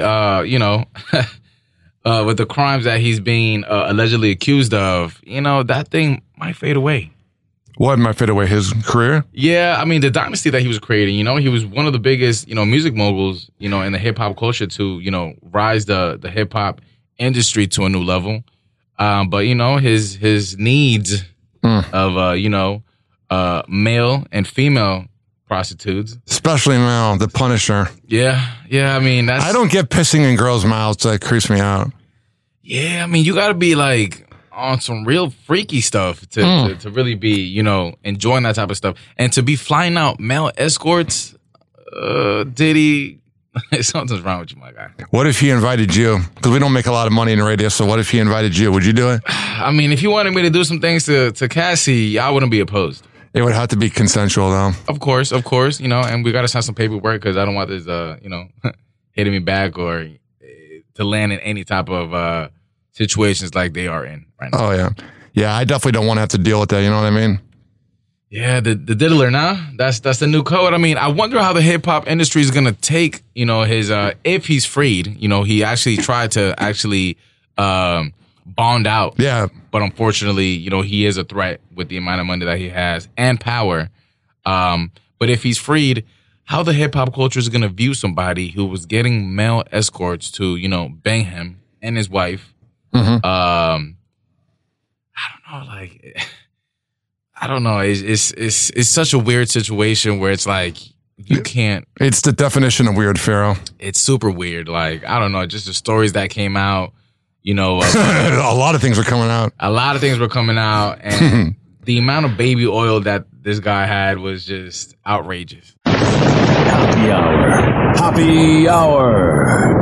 with the crimes that he's being allegedly accused of, that thing might fade away. What might fade away? His career? Yeah, I mean, the dynasty that he was creating, he was one of the biggest, music moguls, in the hip hop culture to, rise the hip hop industry to a new level. But, his needs of, male and female prostitutes. Especially male, the Punisher. Yeah, I mean, I don't get pissing in girls' mouths. That creeps me out. Yeah, I mean, you got to be like on some real freaky stuff to really be, enjoying that type of stuff. And to be flying out male escorts, Diddy, something's wrong with you, my guy. What if he invited you? Because we don't make a lot of money in the radio, so what if he invited you? Would you do it? I mean, if you wanted me to do some things to Cassie, I wouldn't be opposed. It would have to be consensual, though. Of course, and we got to sign some paperwork, because I don't want this, hitting me back or to land in any type of situations like they are in right now. Oh, yeah. Yeah, I definitely don't want to have to deal with that, you know what I mean? Yeah, the diddler, nah? That's the new code. I mean, I wonder how the hip-hop industry is going to take, his, if he's freed, he actually tried to bond out. Yeah. But unfortunately, he is a threat with the amount of money that he has and power. But if he's freed, how the hip-hop culture is going to view somebody who was getting male escorts to, bang him and his wife. I don't know. It's such a weird situation where it's like you can't. It's the definition of weird, Pharaoh. It's super weird. Like, I don't know, just the stories that came out. A lot of things were coming out. A lot of things were coming out, and the amount of baby oil that this guy had was just outrageous. Happy hour. Happy hour.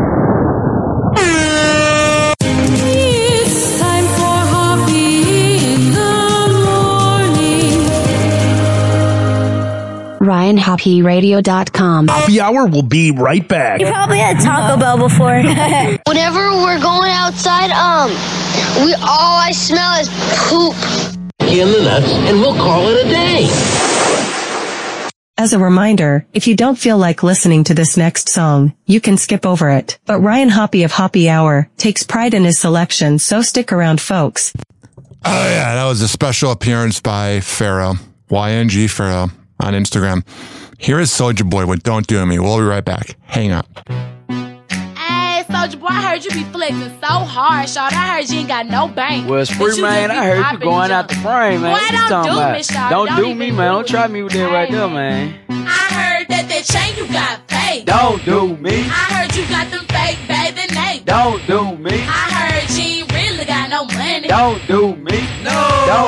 RyanHappyRadio.com. Happy Hour will be right back. You probably had Taco Bell before. Whenever we're going outside, all I smell is poop. In the nuts, and we'll call it a day. As a reminder, if you don't feel like listening to this next song, you can skip over it. But Ryan Hoppy of Hoppy Hour takes pride in his selection, so stick around, folks. Oh, yeah, that was a special appearance by Pharaoh, YNG Pharaoh, on Instagram. Here is Soulja Boy with Don't Do Me. We'll be right back. Hang up. Hey, Soulja Boy, I heard you be flexing so hard, shawty. I heard you ain't got no bank. Well, Spree, man, I heard you going out the frame, man. Boy, don't do me, shawty. Don't do me, man. Don't try me with that right there, man. I heard that chain you got fake. Don't do me. I heard you got them fake bathing apes. Don't do me. I heard you ain't really got no money. Don't do me. No.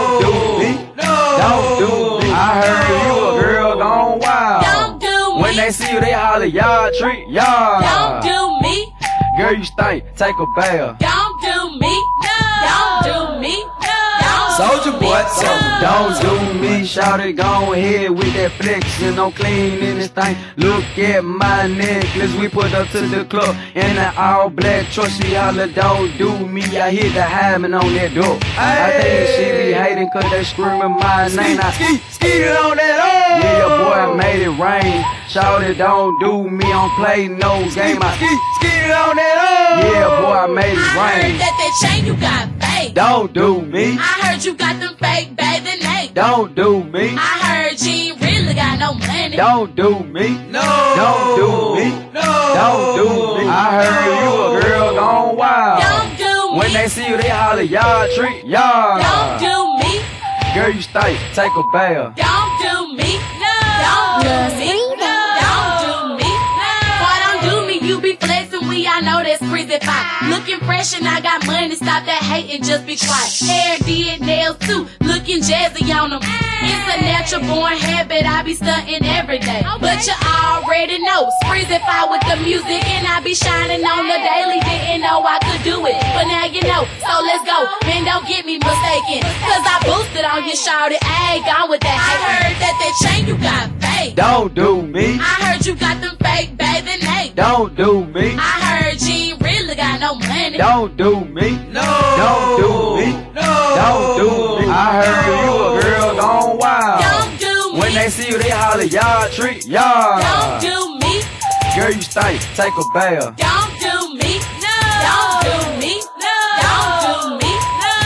holler, y'all treat y'all. Don't do me. Girl, you stink, take a bath. Don't do me. Don't do me. Soldier boy, so don't do me. Shout it, go ahead with that flexin'. I'm cleaning this thing. Look at my necklace. We put up to the club in an all black truck. She holler, don't do me. I hit the hymen on that door. I think she be hating cause they screaming my name. I skeeted on that door. Yeah, your boy, I made it rain. Shout it, don't do me. I don't play no game. I skeeted on that door. Yeah, boy, I made it rain. I heard that chain you got fake. Don't do me. I heard you got them fake bathing apes. Don't do me. I heard you ain't really got no money. Don't do me. No. Don't do me. No. Don't do me. I heard you a girl gone wild. Don't do me. When they see you, they holler, y'all treat y'all. Don't do me. Girl, you stink. Take a bath. Don't do me. No. Don't do me. No. Don't do me. No. Why don't do me? You be flexing. I know that's crazy fine. Looking fresh and I got money. Stop that hating, just be quiet. Hair did, nails too. Looking jazzy on them. It's a natural born habit. I be stunting every day. But you already know. Freezy fire with the music and I be shining on the daily. Didn't know I could do it, but now you know. So let's go. Man, don't get me mistaken. Cause I boosted on you, shawty. I ain't gone with that. I heard that chain you got fake. Don't do me. I heard you got them fake bathing apes. Don't do me. I heard you ain't really got no money. Don't do me. No. Don't do me. No. Don't do me. I heard you a girl gone wild. Don't do me. When they see you, they holler, y'all treat y'all. Don't do me. Girl, you stink. Take a bath. Don't do me. No. Don't do me. No. Don't do me.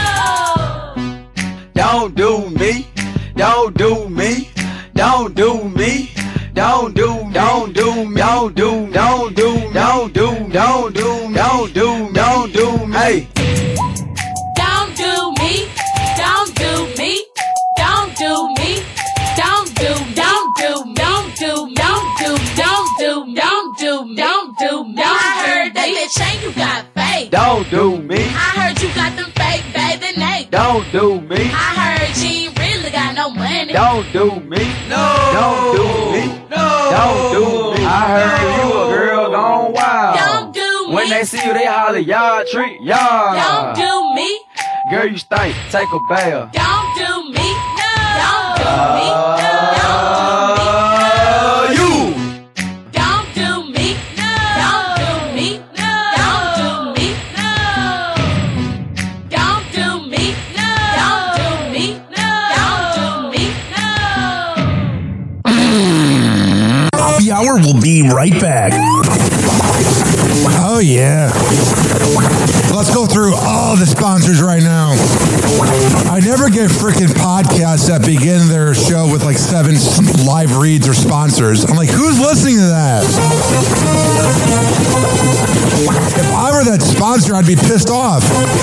No. Don't do me. Don't do me. Don't do me. Don't do me. Don't do me. Don't do. Don't do. Don't do. Don't do. Don't do. Don't do me. Hey. Don't do me. Don't do me. Don't do me. Don't do. Don't do. Don't do. Don't do. Don't do. Don't do. Don't do. I heard that chain you got fake. Don't do me. I heard you got them fake bathing apes. Don't do me. I heard you ain't really got no money. Don't do me. No. Don't do me. No. Don't do me. I heard you a girl gone wild. Don't do me. When they see you, they holler, y'all treat y'all. Don't do me. Girl, you stink. Take a bath. Don't do me. No. Don't do me. No. Don't do me. You. Don't do me. No. Don't do me. No. Don't do me. No. Don't do me. No. Don't do me. No. Don't do me. No. Happy Hour will be right back. Oh, yeah. Let's go through all the sponsors right now. I never get freaking podcasts that begin their show with like 7 live reads or sponsors. I'm like, who's listening to that? If I were that sponsor, I'd be pissed off.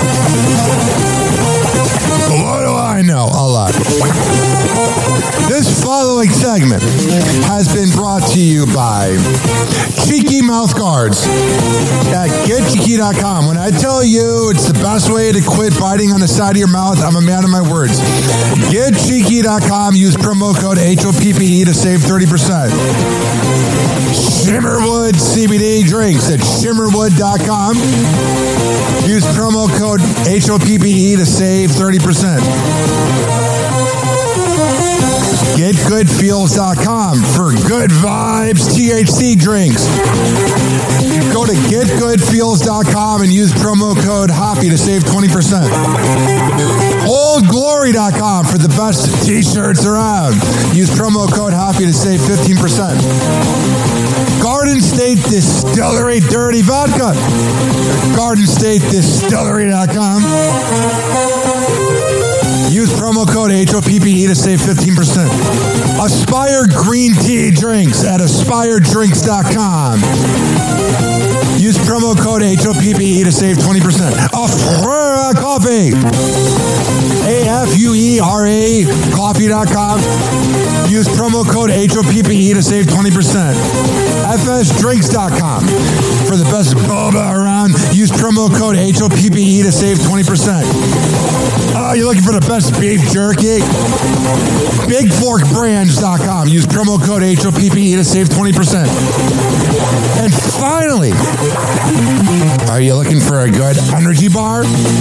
What do I know? A lot. This following segment has been brought to you by Cheeky Mouth Guards at GetCheeky.com. When I tell you it's the best way to quit biting on the side of your mouth, I'm a man of my words. GetCheeky.com. Use promo code HOPPE to save 30%. Shimmerwood CBD drinks at shimmerwood.com. Use promo code HOPPE to save 30%. GetGoodFeels.com for good vibes THC drinks. Go to GetGoodFeels.com and use promo code HOPPY to save 20%. OldGlory.com for the best t-shirts around. Use promo code HOPPY to save 15%. Garden State Distillery Dirty Vodka. GardenStateDistillery.com. Use promo code HOPPE to save 15%. Aspire Green Tea Drinks at AspireDrinks.com. Use promo code HOPPE to save 20%. Afuera Coffee. AFUERA Coffee.com. Use promo code HOPPE to save 20%. FSDrinks.com. For the best boba around, use promo code HOPPE to save 20%. Oh, you're looking for the best beef jerky? BigForkBrands.com. Use promo code HOPPE to save 20%. And finally, are you looking for a good energy bar?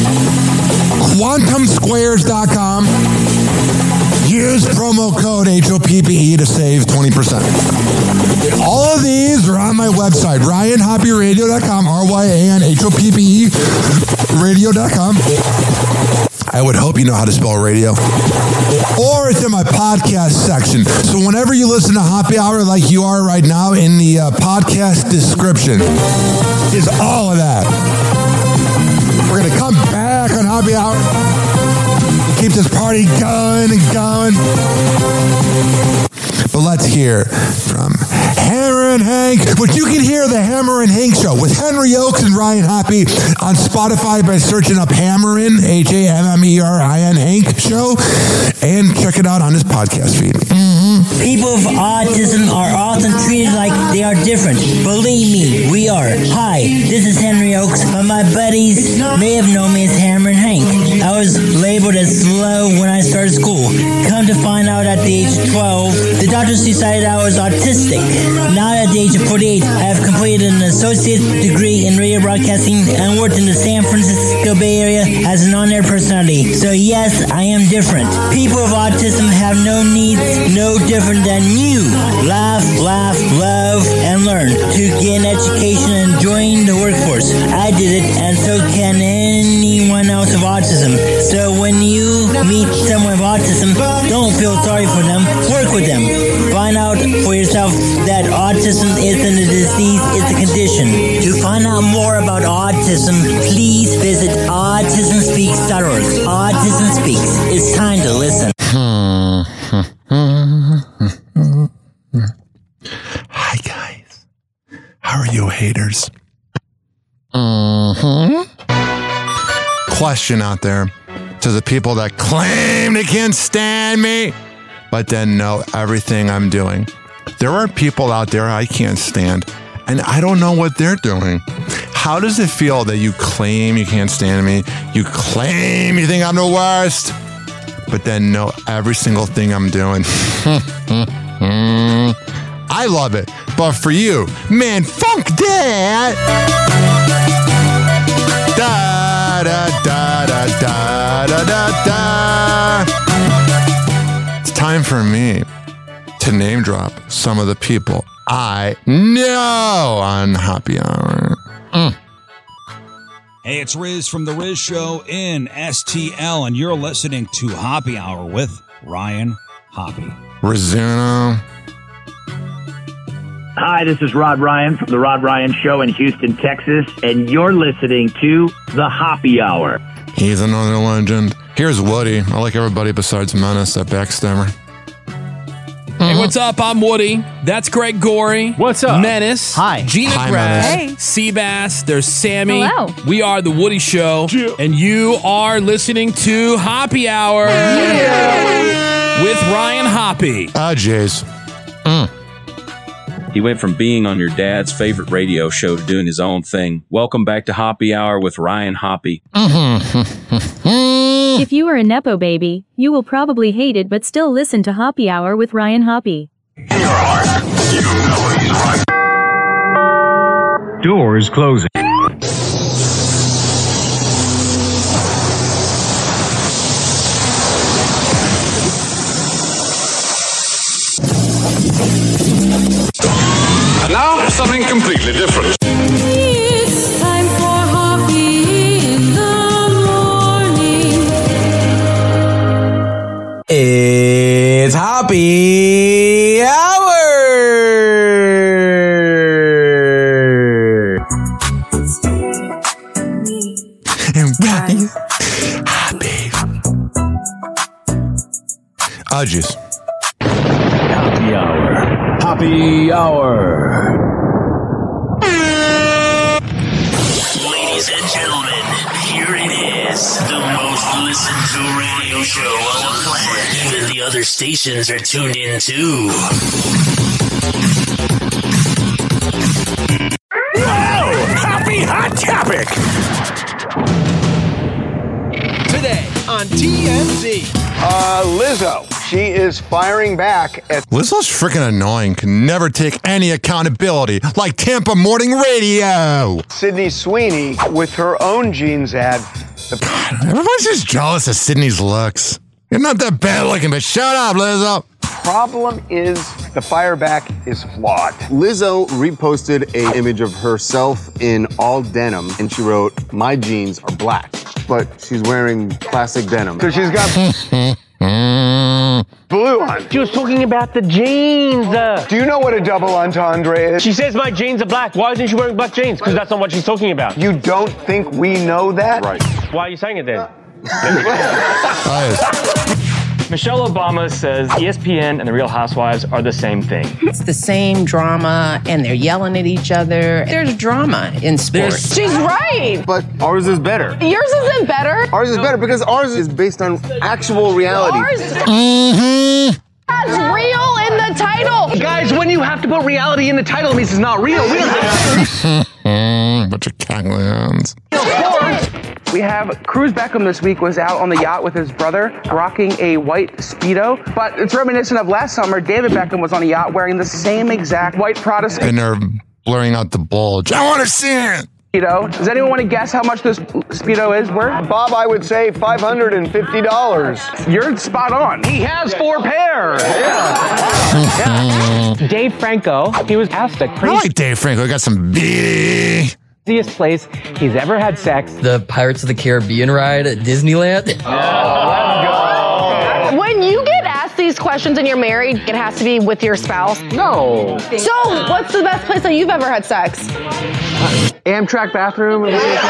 QuantumSquares.com. Use promo code HOPPE to save 20%. All of these are on my website, RyanHoppyRadio.com, RyanHoppe Radio.com. I would hope you know how to spell radio. Or it's in my podcast section. So whenever you listen to Happy Hour like you are right now, in the podcast description is all of that. We're going to come back on Happy Hour. Keep this party going and going. But let's hear from Hammer and Hank, which you can hear the Hammer and Hank Show with Henry Oaks and Ryan Hoppy on Spotify by searching up Hammerin, HAMMERIN Hank Show, and check it out on his podcast feed. People with autism are often treated like they are different. Believe me, we are. Hi, this is Henry Oaks, but my buddies may have known me as Hammer and Hank. I was labeled as slow when I started school. Come to find out at the age of 12, the doctors decided I was autistic. Now at the age of 48, I have completed an associate degree in radio broadcasting and worked in the San Francisco Bay Area as an on-air personality. So yes, I am different. People with autism have no needs, no different than you. Laugh, love, and learn to get an education and join the workforce. I did it, and so can anyone else with autism. So when you meet someone with autism, don't feel sorry for them. Work with them. Find out for yourself that autism isn't a disease, it's a condition. To find out more about autism, please visit autismspeaks.org. Autism Speaks. It's time to listen. Hi, guys. How are you, haters? Question out there to the people that claim they can't stand me, but then know everything I'm doing. There are people out there I can't stand, and I don't know what they're doing. How does it feel that you claim you can't stand me? You claim you think I'm the worst, but then know every single thing I'm doing. I love it. But for you, man, funk that. Da da da da da da da. It's time for me to name drop some of the people I know on Happy Hour. Hey, it's Riz from The Riz Show in STL, and you're listening to Happy Hour with Ryan Hoppy. Rizzuno. Hi, this is Rod Ryan from The Rod Ryan Show in Houston, Texas, and you're listening to The Happy Hour. He's another legend. Here's Woody. I like everybody besides Menace, that backstabber. Hey, what's up? I'm Woody. That's Greg Gorey. What's up? Menace. Hi. Gina Hi, Grass. Menace. Seabass. There's Sammy. Hello. We are The Woody Show. Yeah. And you are listening to Happy Hour with Ryan Hoppy. Jeez. He went from being on your dad's favorite radio show to doing his own thing. Welcome back to Happy Hour with Ryan Hoppy. If you are a Nepo baby, you will probably hate it but still listen to Happy Hour with Ryan Hoppy. Doors closing. And now, something completely different. It's time for Hoppy in the morning. It's Happy Hour! And Ryan Hoppy. Jeez. Happy Hour. Happy Hour. Ladies and gentlemen, here it is. The most listened to radio show on the planet. Even the other stations are tuned in too. Whoa! Happy Hot Topic! Today on TMZ. Lizzo. She is firing back at... Lizzo's freaking annoying. Can never take any accountability. Like Tampa Morning Radio. Sydney Sweeney with her own jeans ad. God, everyone's just jealous of Sydney's looks. You're not that bad looking, but shut up, Lizzo. Problem is, the fire back is flawed. Lizzo reposted an image of herself in all denim, and she wrote, "My jeans are black," but she's wearing classic denim. So she's got blue on. She was talking about the jeans. Do you know what a double entendre is? She says my jeans are black. Why isn't she wearing black jeans? Because that's not what she's talking about. You don't think we know that? Right. Why are you saying it then? Michelle Obama says ESPN and The Real Housewives are the same thing. It's the same drama, and they're yelling at each other. There's drama in sports. She's right. But ours is better. Yours isn't better. Ours is better because ours is based on actual reality. Ours has real in the title. Guys, when you have to put reality in the title, it means it's not real. We don't have bunch of caglands. We have Cruz Beckham this week was out on the yacht with his brother, rocking a white Speedo. But it's reminiscent of last summer. David Beckham was on a yacht wearing the same exact white Prada and they're blurring out the bulge. I want to see it. Speedo. Does anyone want to guess how much this Speedo is worth? Bob, I would say $550. You're spot on. He has 4 pairs. Yeah. Dave Franco, he was asked a crazy... I like Dave Franco. He got some craziest place he's ever had sex. The Pirates of the Caribbean ride at Disneyland. When you get asked these questions and you're married, it has to be with your spouse? No. So, what's the best place that you've ever had sex? Amtrak bathroom.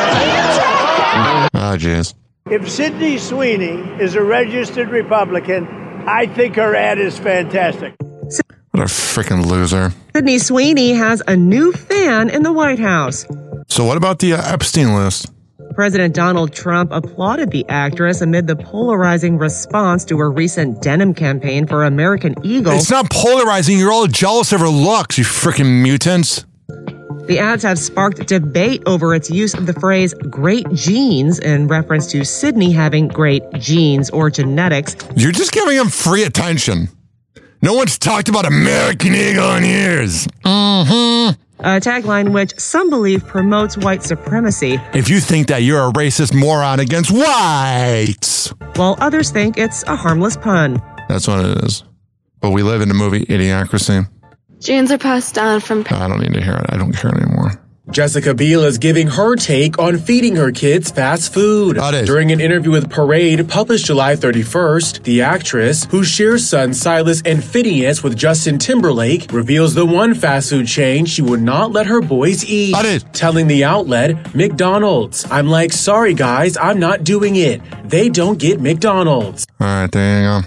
Oh, jeez. If Sydney Sweeney is a registered Republican, I think her ad is fantastic. What a freaking loser. Sydney Sweeney has a new fan in the White House. So what about the Epstein list? President Donald Trump applauded the actress amid the polarizing response to her recent denim campaign for American Eagle. It's not polarizing. You're all jealous of her looks, you freaking mutants. The ads have sparked debate over its use of the phrase great genes in reference to Sydney having great genes or genetics. You're just giving him free attention. No one's talked about American Eagle in years. A tagline which some believe promotes white supremacy. If you think that you're a racist moron against whites. While others think it's a harmless pun. That's what it is. But we live in the movie Idiocracy. Genes are passed down from... I don't need to hear it. I don't care anymore. Jessica Biel is giving her take on feeding her kids fast food. During an interview with Parade, published July 31st, the actress, who shares sons Silas and Phineas with Justin Timberlake, reveals the one fast food chain she would not let her boys eat. Telling the outlet, McDonald's. I'm like, sorry guys, I'm not doing it. They don't get McDonald's. All right, there you go.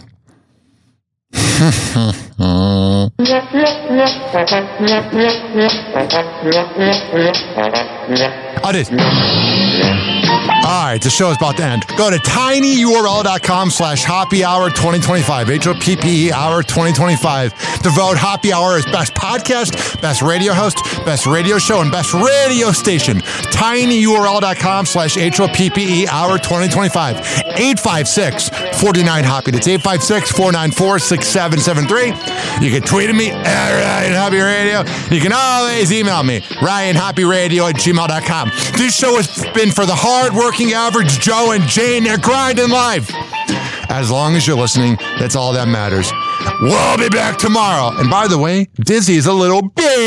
All right, the show is about to end. Go to tinyurl.com/Hoppy Hour 2025. HOPPE Hour 2025. To vote Hoppy Hour as best podcast, best radio host, best radio show, and best radio station. tinyurl.com/HOPPE Hour 2025. 856-49-HOPPY. That's 856-494-6773. You can tweet at me at Ryan Hoppy Radio. You can always email me, RyanHoppyRadio@gmail.com. This show has been for the hard-working average Joe and Jane. They're grinding live. As long as you're listening, that's all that matters. We'll be back tomorrow. And by the way, Dizzy's a little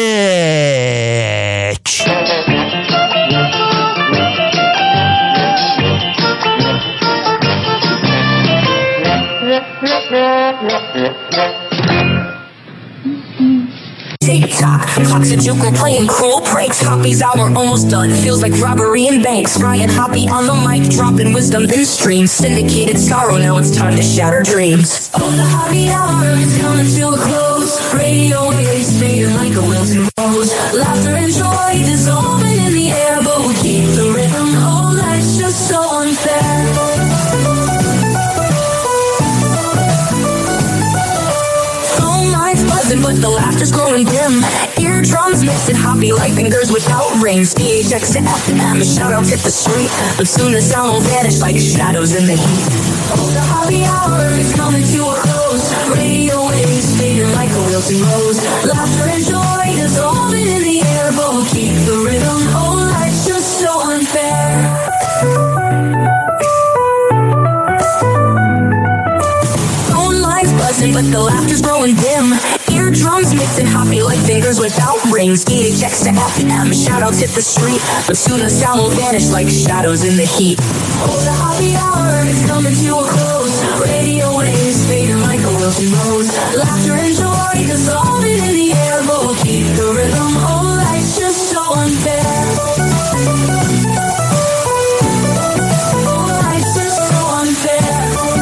bitch. TikTok, clocks at Juke playing cruel pranks. Hoppy's hour almost done. Feels like robbery in banks. Ryan Hoppy on the mic, dropping wisdom in streams. Syndicated sorrow, now it's time to shatter dreams. Oh, the Hoppy hour is coming to a close. Radio waves fading like a wilted rose. Laughter and joy dissolving in the air, but we keep the rhythm. Oh, life's just so unfair. But the laughter's growing grim. Eardrums mix it hoppy like fingers without rings. DHX to FM, shout out hit the street. But soon the sound will vanish like shadows in the heat. Oh, the happy hour is coming to a close. Radio waves fading like a wilting rose. Laughter and joy dissolving in the air, but we'll keep the rhythm. Oh, life's just so unfair. But the laughter's growing dim. Eardrums mix it hoppy like fingers without rings. DHX to FM, shout-outs hit the street. But soon the sound will vanish like shadows in the heat. Oh, the happy hour is coming to a close. Radio waves fading like a wilting rose. Laughter and joy dissolving in the air, but we'll keep the rhythm. Oh, life's just so unfair. Oh, life's just so unfair.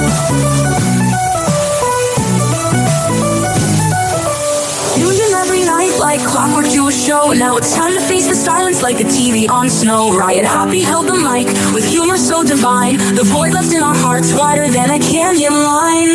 Like clockwork to a show. Now it's time to face the silence like a TV on snow. Ryan Hoppy held the mic with humor so divine. The void left in our hearts wider than a canyon line.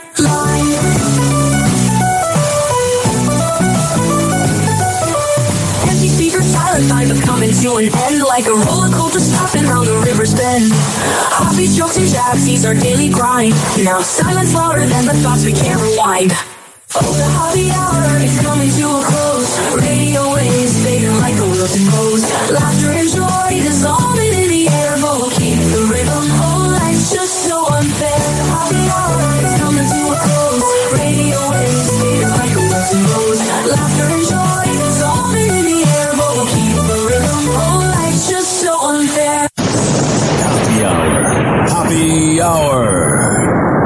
Empty speakers, silent time but coming to an end. Like a roller coaster stopping round the river's bend. Hoppy's jokes and jabs, he's our daily grind. Now silence louder than the thoughts we can't rewind. Oh, the happy hour is coming to a close. Radio waves fading like a wilting rose. Laughter and joy dissolving in the air, but we'll keep the rhythm. Oh, life's just so unfair. The happy hour is coming to a close. Radio waves fading like a wilting rose. Laughter and joy dissolving in the air, but we'll keep the rhythm. Oh, life's just so unfair. Happy hour. Happy hour.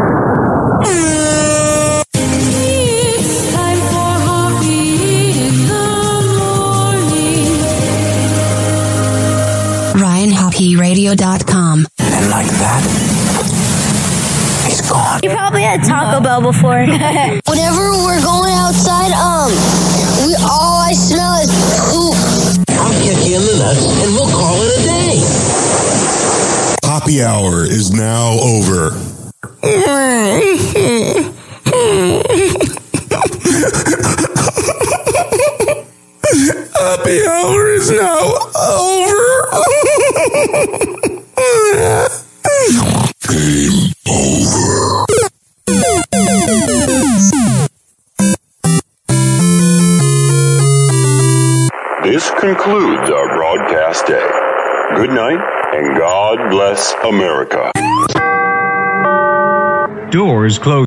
RyanHoppyRadio.com. And like that, he's gone. You probably had Taco Bell before. Whenever we're going outside, all I smell is poop. I'll kick you in the nuts and we'll call it a day. Happy hour is now over. Happy hour is now over. Game over. This concludes our broadcast day. Good night, and God bless America. Doors closed.